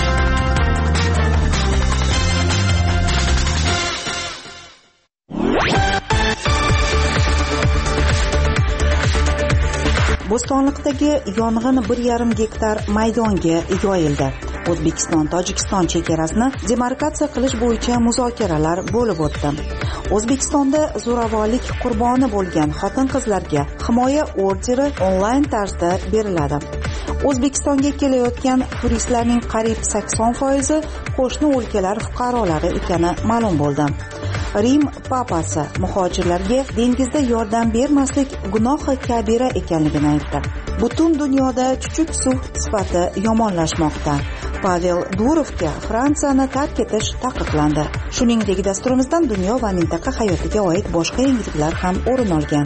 Speaker 1: Bo'stonliqdagi yong'in bir yarim gektar maydonga yoyildi. O'zbekiston Tojikiston chegarasini demarkatsiya qilish bo'yicha muzokaralar bo'lib o'tdi. O'zbekistonda zo'ravonlik qurboni bo'lgan xotin-qizlarga himoya orderi onlayn tarzda beriladi. O'zbekistonga kelayotgan turistlarning qariyb sakson foizi qo'shni o'lkalar fuqarolari ekani ma'lum bo'ldi. Rim papasi muhojirlarga dengizda yordam bermaslik gunohi kabira ekanligini aytdi. Butun dunyoda chuchuk suv sifati yomonlashmoqda. Pavel Durovga Fransiyani tark etish taqiqlandi. Shuningdek, dasturimizdan dunyo va mintaqa hayotiga oid boshqa yangiliklar ham o'rin olgan.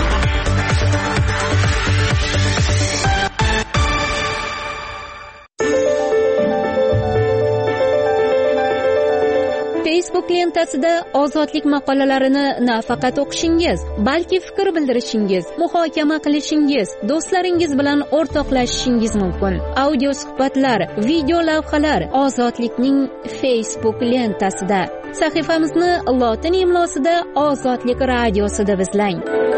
Speaker 4: Facebook lentasida ozodlik maqolalarini nafaqat o'qishingiz, balki fikr bildirishingiz, muhokama qilishingiz, do'stlaringiz bilan o'rtoqlashishingiz mumkin. Audio suhbatlar, video lavhalar Ozodlikning Facebook lentasida. Sahifamizni lotin imlosida Ozodlik radiosi deb izlang.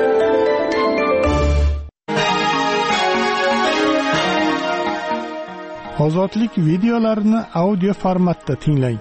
Speaker 6: Ozodlik videolarini audio formatda tinglang.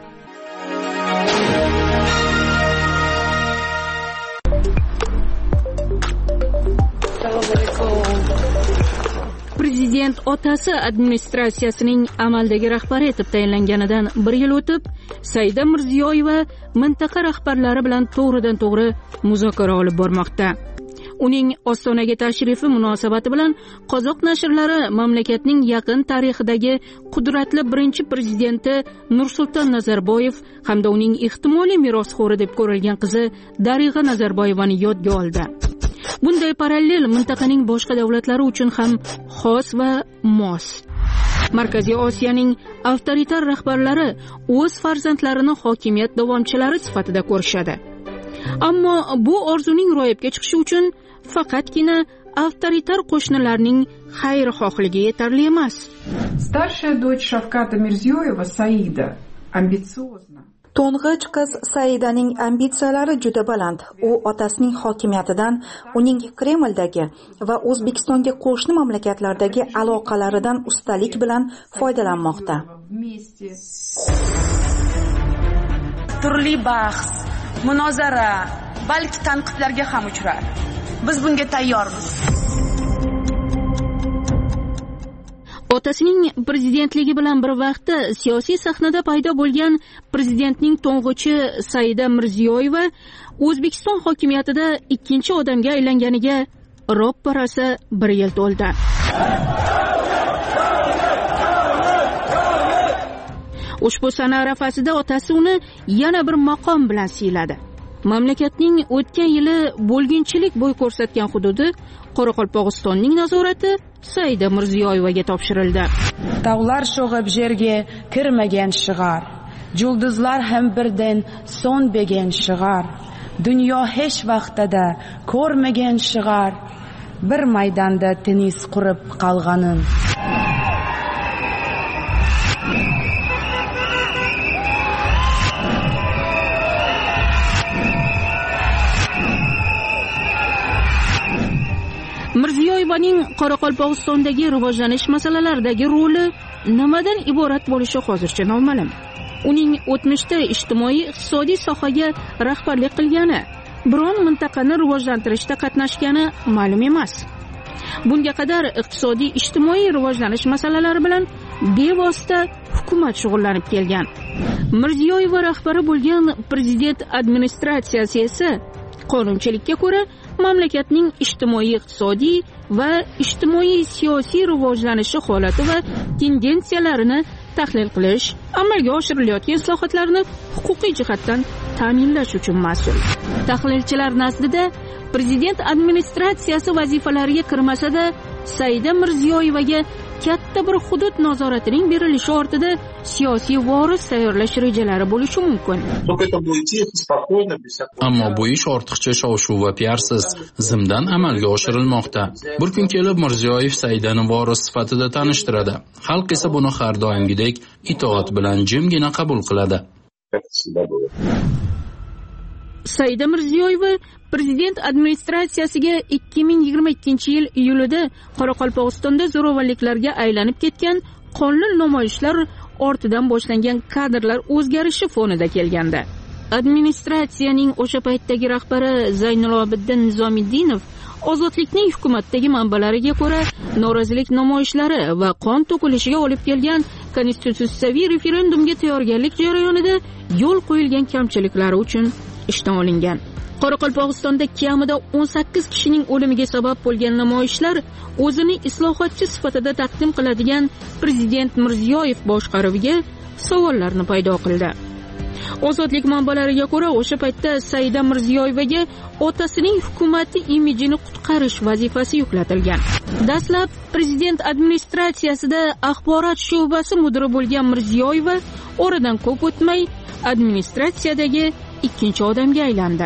Speaker 4: Prezident otasi administratsiyasining amaldagi rahbari etib tayinlanganidan bir yil o'tib, Saida Mirziyoyeva mintaqa rahbarlari bilan to'g'ridan to'g'ri muzokara olib bormoqda. Uning Ostonaga tashrifi munosabati bilan Qozoq nashrlari mamlakatning yaqin tarixidagi qudratli birinchi prezidenti Nursulton Nazarboyev hamda uning ehtimoliy merosxo'ri deb ko'rilgan qizi Darig'a Nazarboyevani yodga oldi. Bunday parallel mintaqaning boshqa davlatlari uchun ham xos va mos. Markaziy Osiyoning avtoritar rahbarlari o'z farzandlarini hokimiyat davomchilari sifatida ko'rishadi. Ammo bu orzuning ro'yobga chiqishi uchun faqatgina avtoritar qo'shnilarning xayrixohligi yetarli emas.
Speaker 3: Старшая дочь Шавката Мирзиёева Саида амбициозна.
Speaker 1: To'ng'ich qiz Saidaning ambitsiyalari juda baland. U otasining hokimiyatidan, uning Kremldagi va O'zbekistonga qo'shni mamlakatlardagi aloqalaridan ustalik bilan foydalanmoqda.
Speaker 15: Turli bahs, munozara, balki tanqidlarga ham uchrar. Biz bunga tayyormiz.
Speaker 4: Otasining prezidentligi bilan bir vaqtda siyosiy sahnada paydo bo'lgan prezidentning to'ng'ichi Saida Mirziyoyeva O'zbekiston hokimiyatida ikkinchi odamga aylanganiga ropparasi bir yil to'ldi. Ushbu sana arafasida otasi uni yana bir maqom bilan siyladi. Mamlakatning o'tgan yili bo'lginchilik bo'y ko'rsatgan hududi Qoraqalpog'istonning nazorati Saida Mirziyoyevaga topshirildi.
Speaker 15: Tog'lar sho'g'ib yerga kirmagan shigar, yulduzlar ham birdan so'nmagan shigar, dunyo hech vaqtida ko'rmagan shigar, bir maydonda tennis qurib qolganin.
Speaker 4: Mirziyoyevaning Qoraqalpog'istondagi rivojlanish masalalaridagi roli nimadan iborat bo'lishi hozircha noma'lum. Uning o'tmishda ijtimoiy-iqtisodiy sohaga rahbarlik qilgani, biron mintaqani rivojlantirishda qatnashgani ma'lum emas. Bunga qadar iqtisodiy-ijtimoiy rivojlanish masalalari bilan bevosita hukumat shug'ullanib kelgan. Mirziyoyev rahbari bo'lgan prezident administratsiyasi esa qonunchilikka ko'ra mamlakatning ijtimoiy-iqtisodiy va ijtimoiy-siyosiy rivojlanishi holati va tendensiyalarini tahlil qilish, amalga oshirilayotgan islohotlarni huquqiy jihatdan ta'minlash uchun mas'ul. Tahlilchilar nazdida prezident administratsiyasi vazifalariga kirmasa-da, Saida Mirziyoyevaga katta bir hudud nazoratining berilishi ortida siyosiy voris tayyorlash rejalari bo'lishi mumkin.
Speaker 16: Ammo bu ish ortiqcha shov-shuv va piarsiz zimdan amalga oshirilmoqda. Bir kun kelib Mirziyoyev Saidani voris sifatida tanishtiradi. Xalq esa buni har doimgidek itoat bilan jimgina qabul qiladi.
Speaker 4: Saida Mirziyoyeva prezident administratsiyasiga ikki ming yigirma ikkinchi yil iyulida Qoraqalpog'istonda zo'ravonliklarga aylanib ketgan qonli namoyishlar ortidan boshlangan kadrlar o'zgarishi fonida kelganda. Administratsiyaning o'sha paytdagi rahbari Zaynilobiddin Nizomiddinov ozodlikning hukumatdagi manbalariga ko'ra norozilik namoyishlari va qon to'kilishiga olib kelgan konstitutsiyaviy referendumga tayyorgarlik jarayonida yo'l qo'yilgan kamchiliklari uchun ishdan olingan. Qoraqalpog'istonda kamida o'n sakkiz kishining o'limiga sabab bo'lgan namoyishlar o'zini islohotchi sifatida taqdim qiladigan prezident Mirziyoyev boshqaruviga savollarni paydo qildi. Ozodlik manbalariga ko'ra, o'sha paytda Saida Mirziyoyevaga otasining hukumati imijini qutqarish vazifasi yuklatilgan. Dastlab prezident administratsiyasida axborot sho'basi mudiri bo'lgan Mirziyoyeva oradan ko'p o'tmay administratsiyadagi ikkinchi odamga aylandi.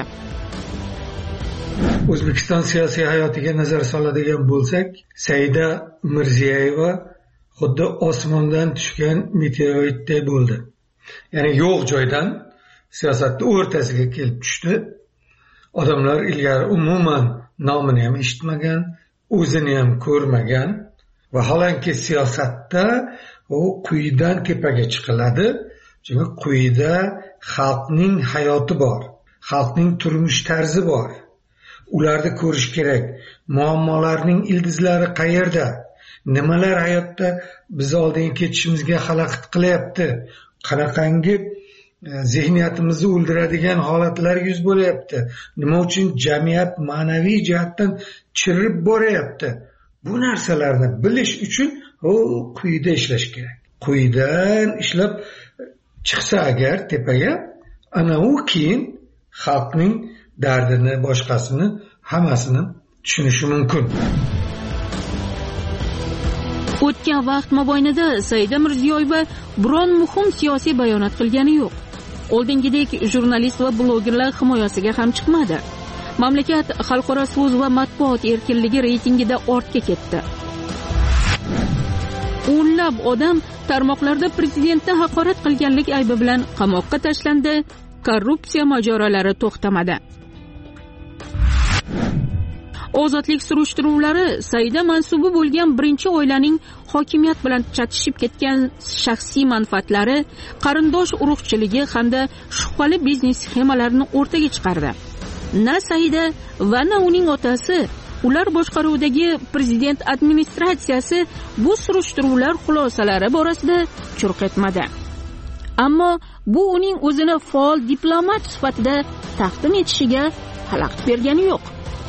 Speaker 13: O'zbekiston siyosiy hayotiga nazar soladigan bo'lsak, Saida Mirziyoyeva xuddi osmondan tushgan meteoritday bo'ldi. Ya'ni yo'q joydan siyosatning o'rtasiga kelib tushdi. Odamlar ilgari umuman nomini ham eshitmagan, o'zini ham ko'rmagan va holanki siyosatda u quyidan tepaga chiqiladi. Chunki quyida xalqning hayoti bor, xalqning turmush tarzi bor. Ularni ko'rish kerak. Muammolarning ildizlari qayerda? Nimalar hayotda biz oldinga ketishimizga xalaqit qilyapti? Qanaqangi zehniyatimizni o'ldiradigan holatlar yuz bo'layapti? Nima uchun jamiyat ma'naviy jihatdan chirib boryapti? Bu narsalarni bilish uchun u quyida ishlash kerak. Quyidan ishlab chiqsa agar tepaga, ana u keyin xalqning dardini, boshqasini, hammasini tushunishi mumkin.
Speaker 4: O'tgan vaqt mobaynida Saida Mirziyoyeva biron muhim siyosiy bayonot qilgani yo'q. Oldingidek jurnalist va blogerlar himoyasiga ham chiqmadi. Mamlakat xalqaro so'z va matbuot erkinligi reytingida ortga ketdi. O'nlab odam tarmoqlarda prezidentni haqorat qilganlik aybi bilan qamoqqa tashlandi. Korrupsiya mojarolari to'xtamadi. Ozodlik surishtiruvlari Saida mansubi bo'lgan birinchi oilaning hokimiyat bilan chatishib ketgan shaxsiy manfaatlari, qarindosh urug'chiligi hamda shubhali biznes sxemalarini o'rtaga chiqardi. Na Saida va na uning otasi, ular boshqaruvidagi prezident administratsiyasi bu surishtiruvlar xulosalari borasida churq etmadi. Ammo bu uning o'zini faol diplomat sifatida taqdim etishiga xalaqit bergani yo'q.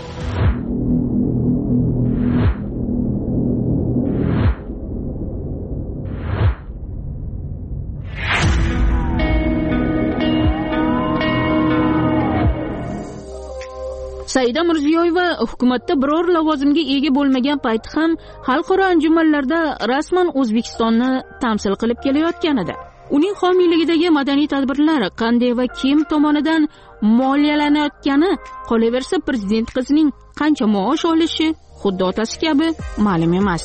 Speaker 4: Saida Mirziyoyeva hukumatda biror lavozimga ega bo'lmagan payti ham xalqaro anjumanlarda rasman O'zbekistonni tamsil qilib kelayotgan edi. Uning homiyligidagi madaniy tadbirlar qanday va kim tomonidan moliyalanayotgani, qolaversa prezident qizining qancha maosh olishi xuddi otasi kabi ma'lum emas.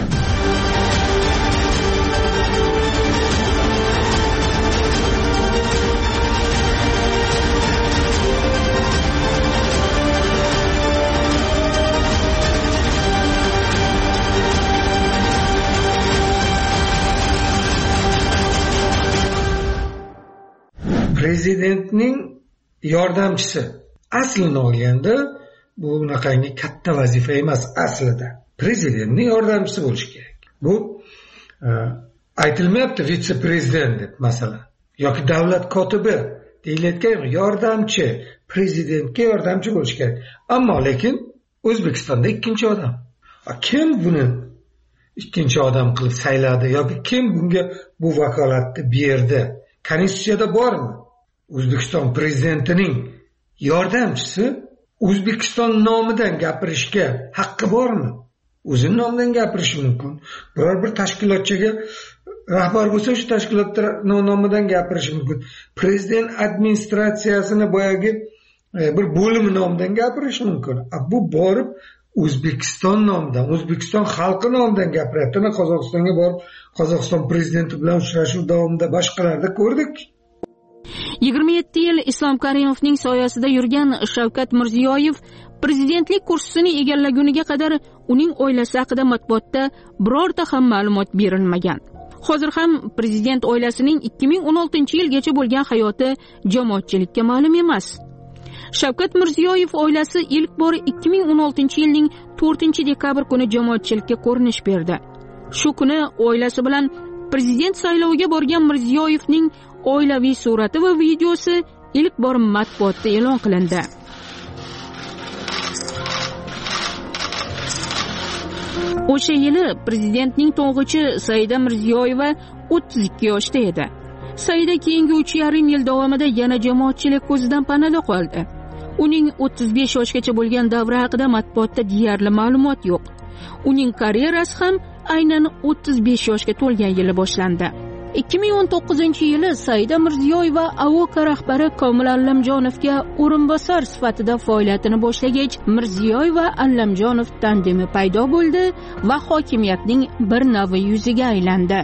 Speaker 13: Prezidentning yordamchisi aslini olganda bu unaqangi katta vazifa emas aslida. Prezidentning yordamchisi bo'lishi kerak. Bu
Speaker 17: aytilmayapti vitse prezident deb masalan yoki davlat kotibi deyilayotgan yordamchi prezidentga yordamchi bo'lishi kerak. Ammo lekin O'zbekistonda ikkinchi odam. Kim buni ikkinchi odam qilib sayladi yoki kim bunga bu vakolatni berdi? Konstitutsiyada bormi? O'zbekiston prezidentining yordamchisi O'zbekiston nomidan gapirishga haqqi bormi? O'zi nomidan gapirishi mumkin. Biror bir tashkilotchiga rahbar bo'lsa, shu tashkilot nomidan gapirishi mumkin. Prezident administratsiyasini boyagi bir bo'limi nomidan gapirishi mumkin. Bu borib O'zbekiston nomidan, O'zbekiston xalqi nomidan gapiryapti. Qozog'istonga borib, Qozog'iston prezidenti bilan uchrashuv davomida boshqalarda ko'rdik.
Speaker 4: yigirma yetti yil Islom Karimovning soyasida yurgan Shavkat Mirziyoyev prezidentlik kursisini egallaguniga qadar uning oilasi haqida matbuotda birorta ham ma'lumot berilmagan. Hozir ham prezident oilasining ikki ming o'n oltinchi yilgacha bo'lgan hayoti jamoatchilikka ma'lum emas. Shavkat Mirziyoyev oilasi ilk bor ikki ming o'n oltinchi yilning to'rtinchi dekabr kuni jamoatchilikka ko'rinish berdi. Shu kuni oilasi bilan prezident sayloviga borgan Mirziyoyevning oilaviy surati va videosi ilk bor matbuotda e'lon qilindi. O'sha yili prezidentning to'ng'ichi Saida Mirziyoyeva o'ttiz ikki yoshda edi. Saida keyingi uch yarim yil davomida yana jamoatchilik ko'zidan panada qoldi. Uning o'ttiz besh yoshgacha bo'lgan davri haqida matbuotda deyarli ma'lumot yo'q. Uning karyerasi ham aynan o'ttiz besh yoshga to'lgan yili boshlandi. ikki ming o'n to'qqizinchi yili Saida Mirziyoyeva A O K rahbari Komil Allamjonovga o'rinbosar sifatida faoliyatini boshlagach, Mirziyoyeva Allamjonov tandemi paydo bo'ldi va hokimiyatning bir navi yuziga aylandi.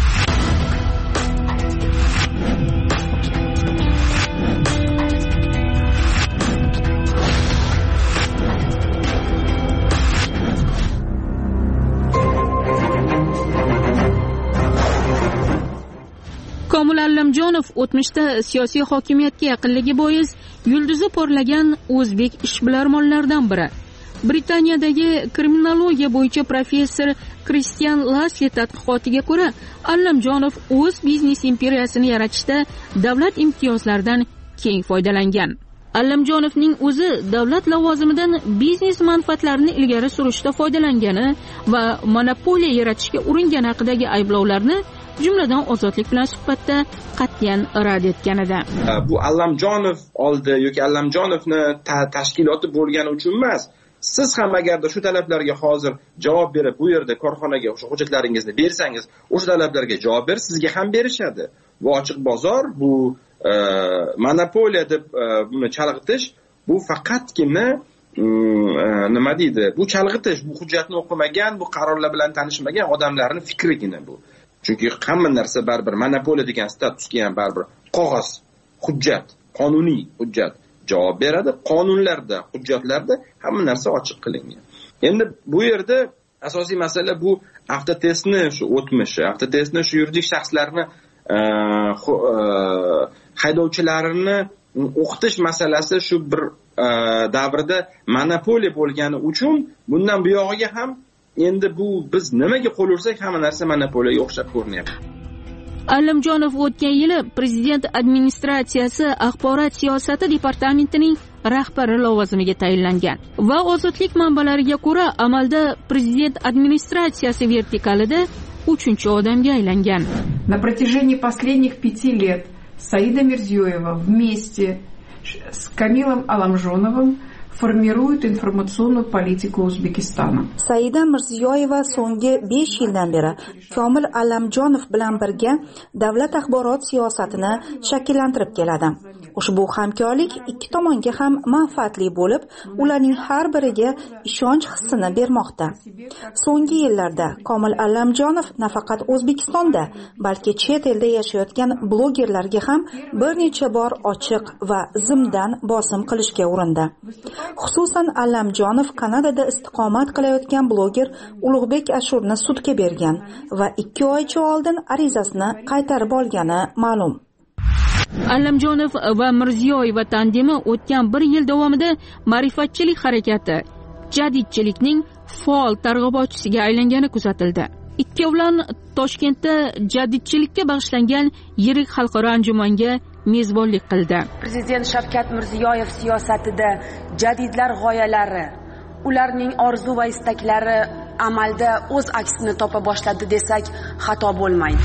Speaker 4: Komil Allamjonov o'tmishda siyosiy hokimiyatga yaqinligi bois yulduzi porlagan o'zbek ishbilarmonlaridan biri. Britaniyadagi kriminologiya bo'yicha professor Kristian Lasli tadqiqotiga ko'ra, Allamjonov o'z biznes imperiyasini yaratishda davlat imtiyozlaridan keng foydalangan. Allamjonovning o'zi davlat lavozimidan biznes manfaatlarini ilgari surishda foydalangani va monopoliya yaratishga uringani haqidagi ayblovlarni jumladan Ozodlik bilan suhbatda qat'iyan rad etgan edi.
Speaker 18: Bu Allamjonov oldi yoki Allamjonovni ta- tashkiloti bo'lgani uchun emas. Siz ham agarda shu talablarga hozir javob berib, bu yerda korxonaga o'sha hujjatlaringizni bersangiz, o'sha talablarga javob berib, sizga ham berishadi. Bu ochiq bozor, bu e, monopoliya deb e, buni chalg'itish, bu faqatgina e, nima deydi? Bu chalg'itish, bu hujjatni o'qimagan, bu qarorlar bilan tanishmagan odamlarning fikrigina bu. Chunki hamma narsa baribir monopoliya degan statusga ham baribir qog'oz, hujjat, qonuniy hujjat javob beradi. Qonunlarda, hujjatlarda hamma narsa ochiq qilingan. Endi bu yerda asosiy masala bu avtotestni shu o'tmishi, avtotestni shu yuridik shaxslarni haydovchilarini o'qitish masalasi shu bir davrda monopoliya bo'lgani uchun bundan bu yog'iga ham endi bu biz nimaga qo'l ursak hamma narsa monopoliyaga o'xshab ko'rinyapti.
Speaker 4: Allamjonov o'tgan yili prezident administratsiyasi axborot siyosati departamentining rahbari lavozimiga tayinlangan va Ozodlik manbalariga ko'ra amalda prezident administratsiyasi vertikalida uchinchi odamga aylangan.
Speaker 19: На протяжении последних пяти лет Саида Мирзиёева вместе с Камилом Алламжоновым формирует информационную политику O'zbekistona.
Speaker 1: Saida Mirziyoyeva so'nggi besh yildan beri Komil Allamjonov bilan birga davlat axborot siyosatini shakllantirib keladi. Ushbu hamkorlik ikki tomonga ham manfaatli bo'lib, ularning har biriga ishonch hissini bermoqda. So'nggi yillarda Komil Allamjonov nafaqat O'zbekistonda, balki chet elda yashayotgan blogerlarga ham bir necha bor ochiq va zimdan bosim qilishga urindi. Xususan Allamjonov Kanadada istiqomat qilayotgan bloger Ulug'bek Ashurni sudga bergan va ikki oycha oldin arizasini qaytarib olgani ma'lum.
Speaker 4: Allamjonov va Mirziyoyeva tandemi o'tgan bir yil davomida ma'rifatchilik harakati, jadidchilikning faol targ'ibotchisiga aylangani kuzatildi. ikkovlan Toshkentda jadidchilikka bag'ishlangan yirik xalqaro anjumanga mezbonlik qildi.
Speaker 15: Prezident Shavkat Mirziyoyev siyosatida jadidlar g'oyalari, ularning orzu va istaklari amalda o'z aksini topa boshladi desak xato bo'lmaydi.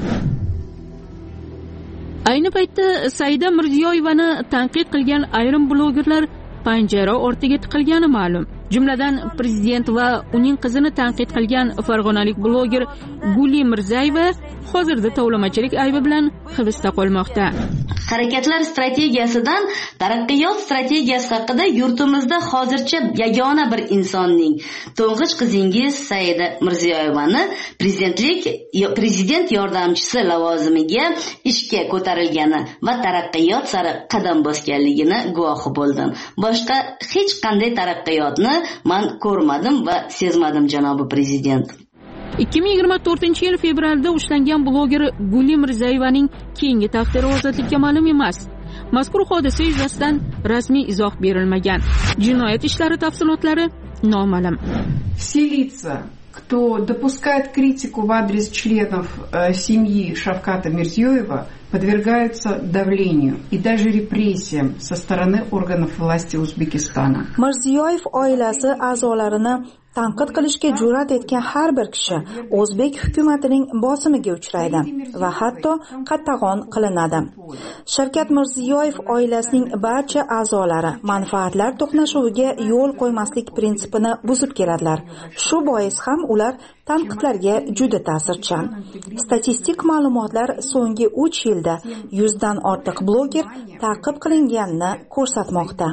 Speaker 4: Ayni paytda Saida Mirziyoyevani tanqid qilgan ayrim blogerlar panjara ortiga tiqilgani ma'lum. Jumladan prezident va uning qizini tanqid qilgan farg'onalik bloger Guli Mirzayeva hozirda tovlamachilik aybi bilan hibsda qolmoqda.
Speaker 20: Harakatlar strategiyasidan taraqqiyot strategiyasi haqida yurtimizda hozircha yagona bir insonning, to'ng'ich qizingiz Saida Mirziyoyevani prezidentlik prezident yordamchisi lavozimiga ishga ko'tarilgani va taraqqiyot sari qadam bosganligini guvohi bo'ldim. Boshqa hech qanday taraqqiyotni men ko'rmadim va sezmadim, janobi prezident.
Speaker 4: ikki ming yigirma to'rtinchi yil fevralda ushlangan bloger Guli Mirzayevaning keyingi taqdiri ozodlikka ma'lum emas. Mazkur hodisa yuzasidan rasmiy izoh berilmagan. Jinoyat ishlari tafsilotlari noma'lum.
Speaker 19: Все лица, кто допускает критику в адрес членов э, семьи Шавката Мирзиёева, подвергаются давлению и даже репрессиям со стороны органов власти Узбекистана.
Speaker 1: Mirziyoyev oilasi a'zolarini tanqid qilishga jur'at etgan har bir kishi o'zbek hukumatining bosimiga uchraydi va hatto qattag'on qilinadi. Shavkat Mirziyoyev oilasining barcha a'zolari manfaatlar to'qnashuviga yo'l qo'ymaslik prinsipini buzib keladilar. Shu bois ham ular tanqidlarga juda ta'sirchan. Statistik ma'lumotlar so'nggi uch yilda yuzdan ortiq bloger ta'qib qilinganini ko'rsatmoqda.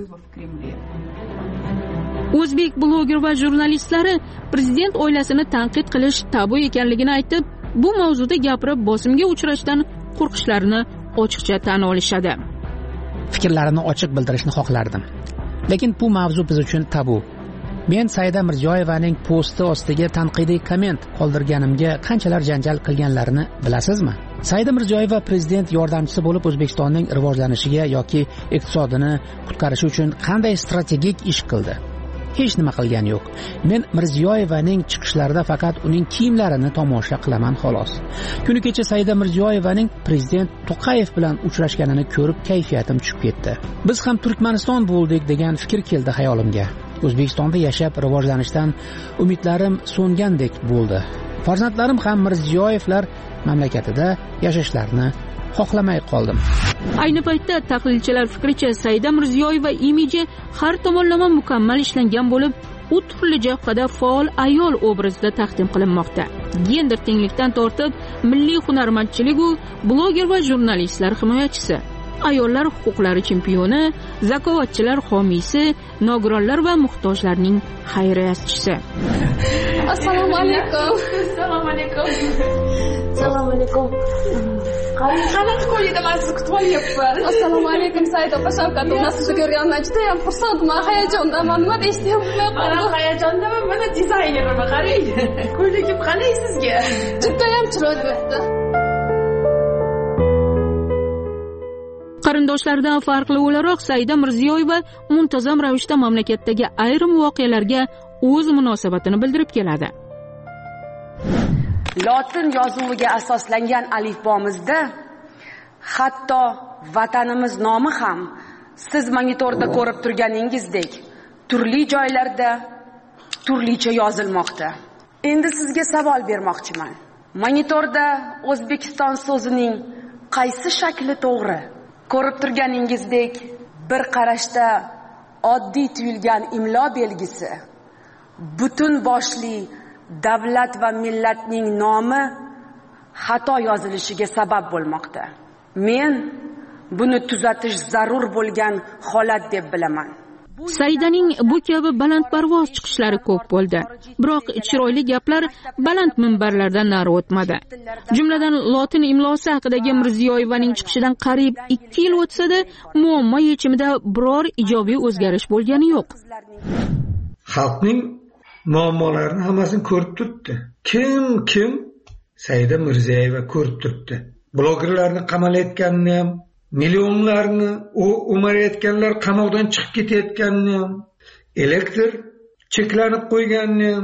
Speaker 4: O'zbek bloger va jurnalistlari prezident oilasini tanqid qilish tabu ekanligini aytib, bu mavzuda gapirib bosimga uchrashdan qo'rqishlarini ochiqcha tan olishadi.
Speaker 7: Fikrlarini ochiq bildirishni xohlardim. Lekin bu mavzu biz uchun tabu. Men Saida Mirziyoyevaning posti ostiga tanqidiy komment qoldirganimga qanchalar janjal qilganlarini bilasizmi? Saida Mirziyoyeva prezident yordamchisi bo'lib O'zbekistonning rivojlanishiga yoki iqtisodini qutqarishi uchun qanday strategik ish qildi? Hech nima qilgani yo'q. Men Mirziyoyevaning chiqishlarida faqat uning kiyimlarini tomosha qilaman xolos. Kuni kecha Saida Mirziyoyevaning prezident To'qayev bilan uchrashganini ko'rib kayfiyatim tushib ketdi. Biz ham Turkmaniston bo'ldik degan fikr keldi xayolimga. O'zbekistonda yashab rivojlanishdan umidlarim so'ngandek bo'ldi. Farzandlarim ham Mirziyoyevlar mamlakatida yashashlarini xohlamay qoldim.
Speaker 4: Ayni paytda tahlilchilar fikricha Saida Mirziyoyeva imiji har tomonlama mukammal ishlangan bo'lib, u turli jihada faol ayol obrazida taqdim qilinmoqda. Gender tenglikdan tortib, milliy hunarmandchilik u bloger va jurnalistlar himoyachisi, ayollar huquqlari chempioni, zakovatchilar homiysi, nogironlar va muhtojlarning xayriyatchisi.
Speaker 21: Assalomu alaykum. Assalomu alaykum. Assalomu alaykum. Qanaqa qo'lida men sizni kutib olyapman. Assalomu alaykum Saida opa, Shavkat aka sizni ko'rganimdan juda ham xursandman, hayajondaman. Nima deyishni ham bilmayapman. Men hayajondaman, mana dizaynerman, qarang. Ko'ylagim qalay sizga? Juda ham chiroyli bo'ldi.
Speaker 4: Qarindoshlardan farqli o'laroq Saida Mirziyoyeva muntazam ravishda mamlakatdagi ayrim voqealarga o'z munosabatini bildirib keladi.
Speaker 15: Lotin yozuviga asoslangan alifbomizda hatto vatanimiz nomi ham siz monitorda ko'rib turganingizdek turli joylarda turlicha yozilmoqda. Endi sizga savol bermoqchiman. Monitorda O'zbekiston so'zining qaysi shakli to'g'ri? Ko'rib turganingizdek bir qarashda oddiy tuyulgan imlo belgisi butun boshli davlat va millatning nomi xato yozilishiga sabab bo'lmoqda. Men buni tuzatish zarur bo'lgan holat deb bilaman.
Speaker 4: Saidaning bu kabi balandparvoz chiqishlari ko'p bo'ldi. Biroq chiroyli gaplar baland minbarlardan nari o'tmadi. Jumladan lotin imlosi haqidagi Mirziyoyevaning chiqishidan qariyb ikki yil o'tsa-da, muammo yechimida biror ijobiy o'zgarish bo'lgani yo'q.
Speaker 17: Xalqning muammolarini hammasini ko'rib turibdi. Kim kim Saida Mirziyoyeva ko'rib turibdi. Blogerlarni qamalayotganini ham, millionlarni o'marayotganlar qamoqdan chiqib ketayotganini ham, elektr cheklanib qo'yganini ham,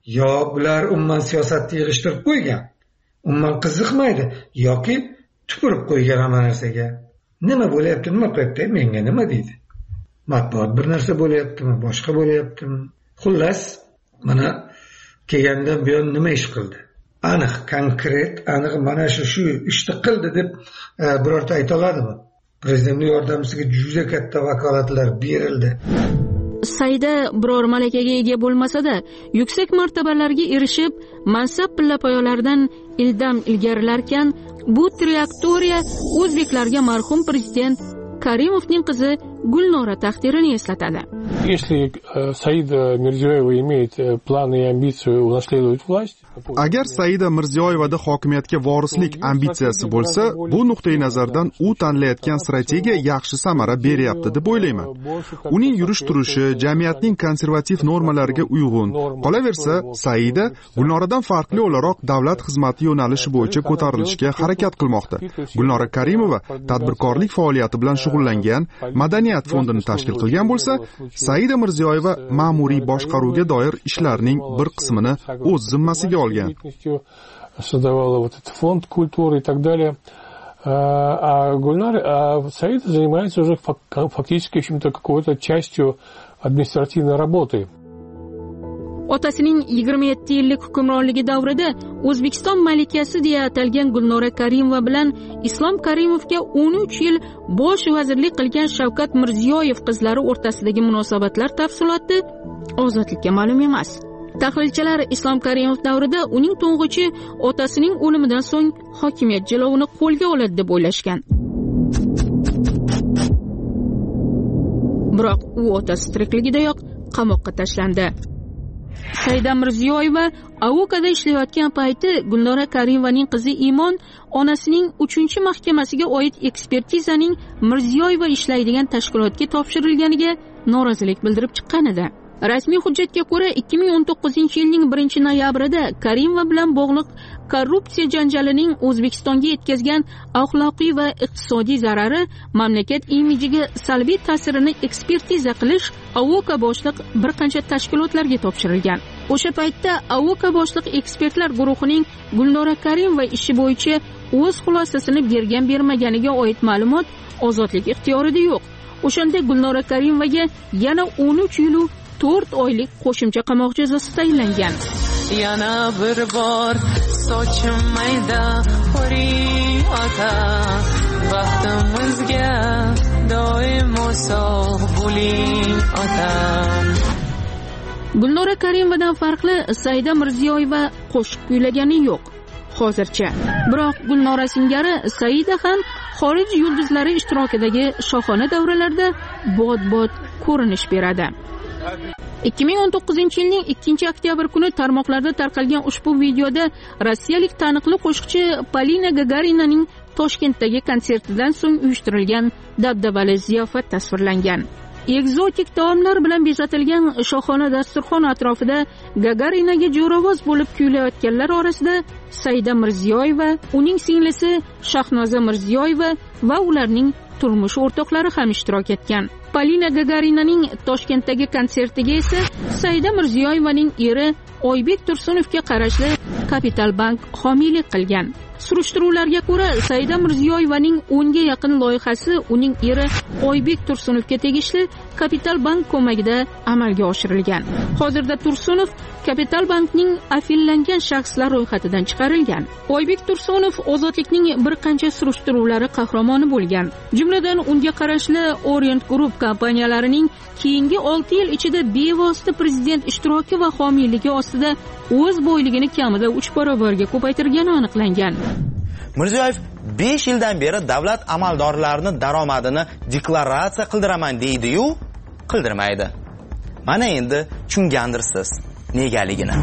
Speaker 17: yo bular umuman siyosatni yig'ishtirib qo'ygan, umuman qiziqmaydi yoki tupurib qo'ygan hamma narsaga. Nima bo'layapti, nima qilyapti, menga nima deydi. Matbuot bir narsa bo'layaptimi, boshqa bo'layaptimi? Xullas, mana kelgandan buyon nima ish qildi? Aniq, konkret, aniq mana shu shu ishni qildi deb birorta ayta oladimi? Prezidentning yordamchisiga juda katta vakolatlar berildi.
Speaker 4: Saida biror malakaga ega bo'lmasa-da, yuksak martabalarga erishib, mansab pillapoyalaridan ildam ilgarilarkan, bu trayektoriya o'zbeklarga marhum prezident Karimovning qizi Gulnora taqdirini eslatadi.
Speaker 13: Если Саида Мирзиёева имеет планы и амбицию унаследовать власть,
Speaker 5: agar Saida Mirziyoyevada hokimiyatga vorislik ambitsiyasi bo'lsa, bu nuqtai nazardan u tanlayotgan strategiya yaxshi samara beryapti deb o'ylayman. Uning yurish turishi jamiyatning konservativ normalariga uyg'un. Qolaversa, Saida Gulnoradan farqli o'laroq davlat xizmati yo'nalishi bo'yicha ko'tarilishga harakat qilmoqda. Gulnora Karimova tadbirkorlik faoliyati bilan shug'ullangan Madaniyat fondini tashkil qilgan bo'lsa, Saida Mirziyoyeva ma'muriy boshqaruvga doir ishlarning bir qismini o'z zimmasiga olgan.
Speaker 13: Создавала вот этот фонд культуры и так далее. А Гульнар, а Саида занимается уже фактически чем-то какой-то частью административной работы.
Speaker 4: Otasining yigirma yetti yillik hukmronligi davrida O'zbekiston malikasi deya atalgan Gulnora Karimova bilan Islom Karimovga o'n uch yil bosh vazirlik qilgan Shavkat Mirziyoyev qizlari o'rtasidagi munosabatlar tafsiloti ozodlikka ma'lum emas. Tahlilchilar Islom Karimov davrida uning to'ng'ichi otasining o'limidan so'ng hokimiyat jilovini qo'lga oladi deb o'ylashgan. Biroq u otasi tirikligidayoq qamoqqa tashlandi. Saida Mirziyoyeva Avokada ishlayotgan payti Gulnora Karimovaning qizi Imon onasining uchinchi mahkamasiga oid ekspertizaning Mirziyoyeva ishlaydigan tashkilotga topshirilganiga norozilik bildirib chiqqan edi. Rasmiy hujjatga ko'ra ikki ming o'n to'qqizinchi yilning birinchi noyabrida Karimova bilan bog'liq korrupsiya janjalining O'zbekistonga yetkazgan axloqiy va iqtisodiy zarari mamlakat imijiga salbiy ta'sirini ekspertiza qilish Avoka boshliq bir qancha tashkilotlarga topshirilgan. O'sha paytda Avoka boshliq ekspertlar guruhining Gulnora Karimova ishi bo'yicha o'z xulosasini bergan bermaganiga oid ma'lumot ozodlik ixtiyorida yo'q. O'shanda Gulnora Karimovaga yana o'n uch yil to'rt oylik qo'shimcha qamoq jazosi tayinlangan.
Speaker 22: Yana bir bor sochim mayda qori ota, baxtimizga doimo sog' bo'ling ota.
Speaker 4: Gulnora Karimovadan farqli Saida Mirziyoyeva qo'shiq kuylagani yo'q hozircha. Biroq Gulnora singari Saida ham xorij yulduzlari ishtirokidagi shohona davralarda bod-bod ko'rinish beradi. ikki ming o'n to'qqizinchi yilning ikkinchi oktyabr kuni tarmoqlarda tarqalgan ushbu videoda rossiyalik taniqli qo'shiqchi Polina Gagarinaning Toshkentdagi konsertidan so'ng uyushtirilgan dabdabali ziyofat tasvirlangan. Ekzotik taomlar bilan bezatilgan shohona dasturxon atrofida Gagarinaga jo'ravoz bo'lib kuylayotganlar orasida Saida Mirziyoyeva, uning singlisi Shahnoza Mirziyoyeva va ularning turmush o'rtoqlari ham ishtirok etgan. Polina Gagarinaning Toshkentdagi konsertiga esa Saida Mirziyoyevaning eri Oybek Tursunovga qarashli Kapital Bank homiylik qilgan. Surishtiruvlarga ko'ra, Saida Mirziyoyevaning o'nga yaqin loyihasi uning eri Oybek Tursunovga tegishli Kapital Bank ko'magida amalga oshirilgan. Hozirda Tursunov Kapital Bankning afillangan shaxslar ro'yxatidan chiqarilgan. Oybek Tursunov ozodlikning bir qancha surishtiruvlari qahramoni bo'lgan. Jumladan unga qarashli Orient Group kompaniyalarining keyingi olti yil ichida bevosita prezident ishtiroki va homiyligi ostida o'z boyligini kamida uch barobarga ko'paytirgani aniqlangan.
Speaker 23: Mirziyoyev besh yildan beri davlat amaldorlarini daromadini deklaratsiya qildiraman deydi-yu, qildirmaydi. Mana endi tushungandirsiz negaligini.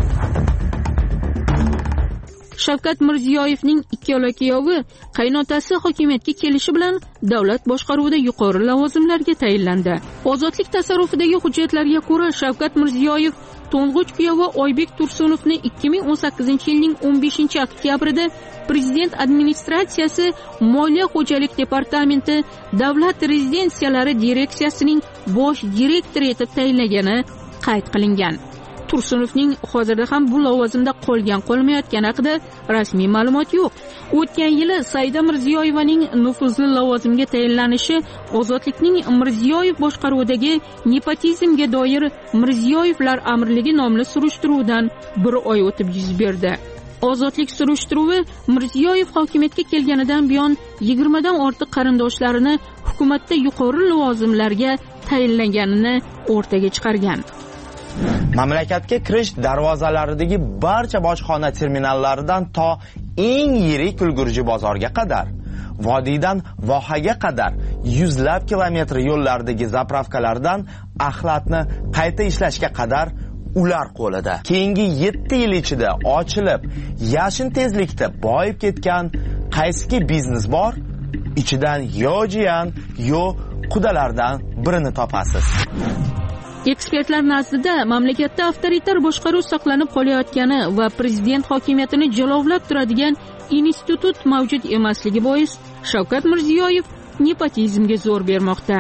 Speaker 4: Shavkat Mirziyoyevning ikkola kuyovi qaynotasi hokimiyatga kelishi bilan davlat boshqaruvida yuqori lavozimlarga tayinlandi. Ozodlik tasarrufidagi hujjatlarga ko'ra Shavkat Mirziyoyev to'ng'ich kuyovi Oybek Tursunovni ikki ming o'n sakkizinchi yilning o'n beshinchi oktyabrida prezident administratsiyasi Moliya xo'jalik departamenti davlat rezidensiyalari direksiyasining bosh direktori etib tayinlagani qayd qilingan. Tursunovning hozirda ham bu lavozimda qolgan qolmayotgani haqida rasmiy ma'lumot yo'q. O'tgan yili Saida Mirziyoyevaning nufuzli lavozimga tayinlanishi Ozodlikning Mirziyoyev boshqaruvidagi nepotizmga doir Mirziyoyevlar amirligi nomli surishtiruvdan bir oy o'tib yuz berdi. Ozodlik surishtiruvi Mirziyoyev hokimiyatga kelganidan buyon yigirmadan ortiq qarindoshlarini hukumatda yuqori lavozimlarga tayinlanganini o'rtaga chiqargan.
Speaker 23: Mamlakatga kirish darvozalaridagi barcha bojxona terminallaridan to eng yirik ulgurji bozorga qadar, vodiydan vohaga qadar yuzlab kilometr yo'llardagi zapravkalardan axlatni qayta ishlashga qadar ular qo'lida. Keyingi yetti yil ichida ochilib, yashin tezlikda boyib ketgan qaysiki biznes bor, ichidan yo jiyan, yo qudalardan birini topasiz.
Speaker 4: Ekspertlar nazdida mamlakatda avtoritar boshqaruv saqlanib qolayotgani va prezident hokimiyatini jilovlab turadigan institut mavjud emasligi bois Shavkat Mirziyoyev nepotizmga zo'r bermoqda.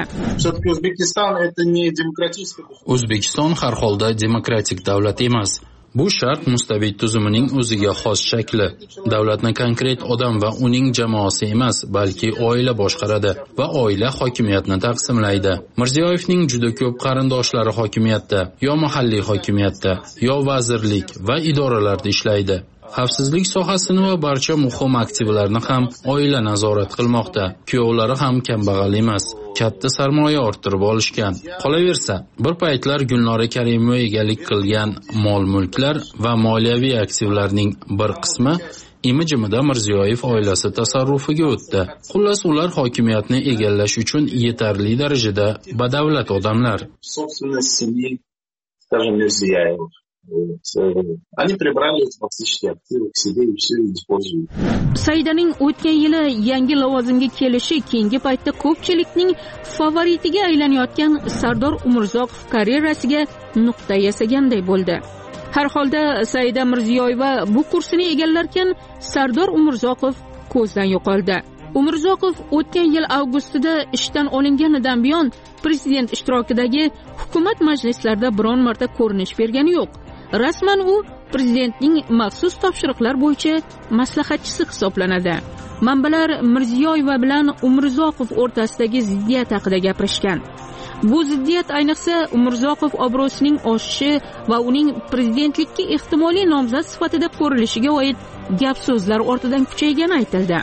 Speaker 16: O'zbekiston har holda demokratik davlat emas. Bu shart mustabid tuzumining o'ziga xos shakli. Davlatni konkret odam va uning jamoasi emas, balki oila boshqaradi va oila hokimiyatni taqsimlaydi. Mirziyoyevning juda ko'p qarindoshlari hokimiyatda, yo mahalliy hokimiyatda, yo vazirlik va idoralarda ishlaydi. Xavfsizlik sohasini va barcha muhim aktivlarni ham oila nazorat qilmoqda. Kuyovlari ham kambag'al emas. Katta sarmoya orttirib olishgan. Qolaversa, bir paytlar Gulnora Karimova egalik qilgan mol-mulklar va moliyaviy aktivlarning bir qismi imi-jimida Mirziyoyev oilasi tasarrufiga o'tdi. Xullas, ular hokimiyatni egallash uchun yetarli darajada badavlat odamlar.
Speaker 2: Они прибрали эти фактические активы к себе и все используют.
Speaker 4: Saidaning o'tgan yili yangi lavozimga kelishi keyingi paytda ko'pchilikning favoritiga aylanayotgan Sardor Umurzoqov karyerasiga nuqta yasaganday bo'ldi. Har holda Saida Mirziyoyeva bu kursini egallarkan, Sardor Umurzoqov ko'zdan yo'qoldi. Umurzoqov o'tgan yil avgustida ishdan olinganidan buyon prezident ishtirokidagi hukumat majlislarida biron marta ko'rinish bergani yo'q. Rasman u prezidentning maxsus topshiriqlar bo'yicha maslahatchisi hisoblanadi. Manbalar Mirziyoyeva bilan Umurzoqov o'rtasidagi ziddiyat haqida gapirishgan. Bu ziddiyat ayniqsa Umurzoqov obro'sining oshishi va uning prezidentlikka ehtimoliy nomzod sifatida ko'rilishiga oid gap so'zlar ortidan kuchaygani aytildi.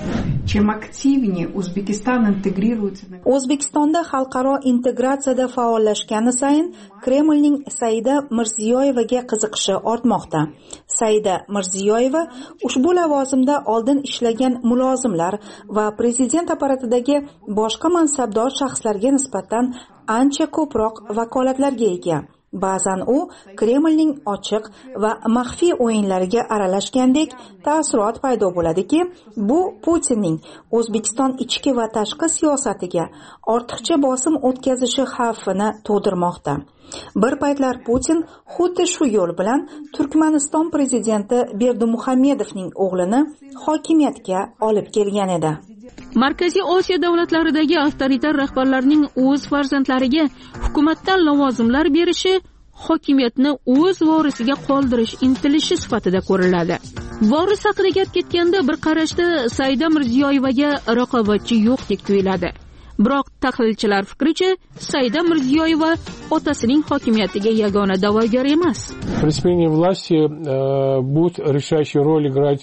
Speaker 1: O'zbekistonda xalqaro integratsiyada faollashgani sayin Kremlning Saida Mirziyoyevaga qiziqishi ortmoqda. Saida Mirziyoyeva ushbu lavozimda oldin ishlagan mulozimlar va prezident apparatidagi boshqa mansabdor shaxslarga nisbatan ancha ko'proq vakolatlarga ega. Ba'zan u Kremlning ochiq va maxfiy o'yinlariga aralashgandek taassurot paydo bo'ladiki, bu Putinning O'zbekiston ichki va tashqi siyosatiga ortiqcha bosim o'tkazishi xavfini tug'dirmoqda. Bir paytlar Putin xuddi shu yo'l bilan Turkmaniston prezidenti Berdimuhamedovning o'g'lini hokimiyatga olib kelgan edi.
Speaker 4: Markaziy Osiyo davlatlaridagi avtoritar rahbarlarning o'z farzandlariga hukumatdan lavozimlar berishi hokimiyatni o'z vorisiga qoldirish intilishi sifatida ko'riladi. Voris haqida gap ketganda bir qarashda Saida Mirziyoyevaga raqobatchi yo'qdek tuyuladi. Biroq tahlilchilar fikricha, Saida Mirziyoyeva otasining hokimiyatiga yagona da'vogar emas.
Speaker 6: При смене власти будет решающую роль играть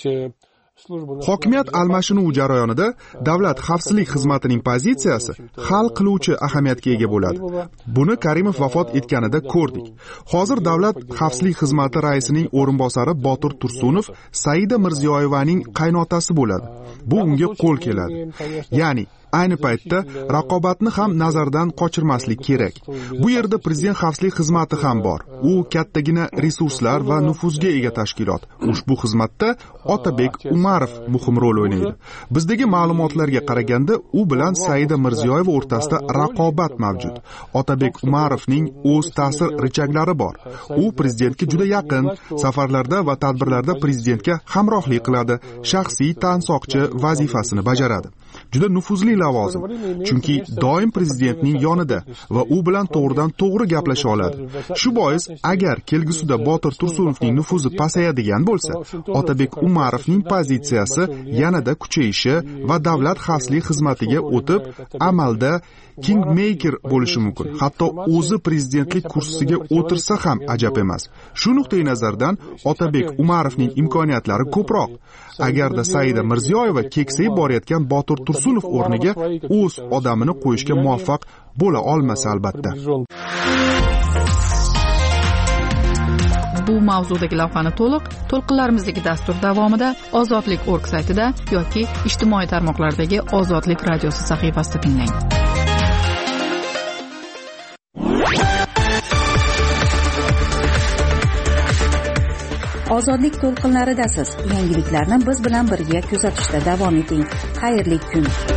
Speaker 5: Hokimiyat almashinuv jarayonida davlat xavfsizlik xizmatining pozitsiyasi hal qiluvchi ahamiyatga ega bo'ladi. Buni Karimov vafot etganida ko'rdik. Hozir davlat xavfsizlik xizmati raisining o'rinbosari Botir Tursunov Saida Mirziyoyevaning qaynotasi bo'ladi. Bu unga qo'l keladi. Ya'ni ayni paytda raqobatni ham nazardan qochirmaslik kerak. Bu yerda prezident xavfsizlik xizmati ham bor. U kattagina resurslar va nufuzga ega tashkilot. Ushbu xizmatda Otabek Umarov muhim rol o'ynaydi. Bizdagi ma'lumotlarga qaraganda, u bilan Saida Mirziyoyeva o'rtasida raqobat mavjud. Otabek Umarovning o'z ta'sir richaklari bor. U prezidentga juda yaqin, safarlarda va tadbirlarda prezidentga hamrohlik qiladi, shaxsiy tansoqchi vazifasini bajaradi. juda nufuzli lavozim, chunki doim prezidentning yonida va u bilan to'g'ridan to'g'ri gaplasha oladi. Shu bois, agar kelgusida Botir Tursunovning nufuzi pasayadigan bo'lsa, Otabek Umarovning pozitsiyasi yanada kuchayishi va davlat xavfsizlik xizmatiga o'tib, amalda kingmaker bo'lishi mumkin. Hatto o'zi prezidentlik kursisiga o'tirsa ham ajab emas. Shu nuqtai nazardan Otabek Umarovning imkoniyatlari ko'proq. Agarda Saida Mirziyoyeva keksayib borayotgan Botir Tursunov o'rniga o'z odamini qo'yishga muvaffaq bo'la olmasa albatta.
Speaker 3: Bu mavzudagi lavhani to'liq to'lqinlarimizdagi dastur davomida Ozodlik nokta org saytida yoki ijtimoiy tarmoqlardagi Ozodlik radiosi sahifasida tinglang.
Speaker 1: Ozodlik to'lqinlaridasiz. Yangiliklarni biz bilan birga kuzatishda davom eting. Xayrli kun.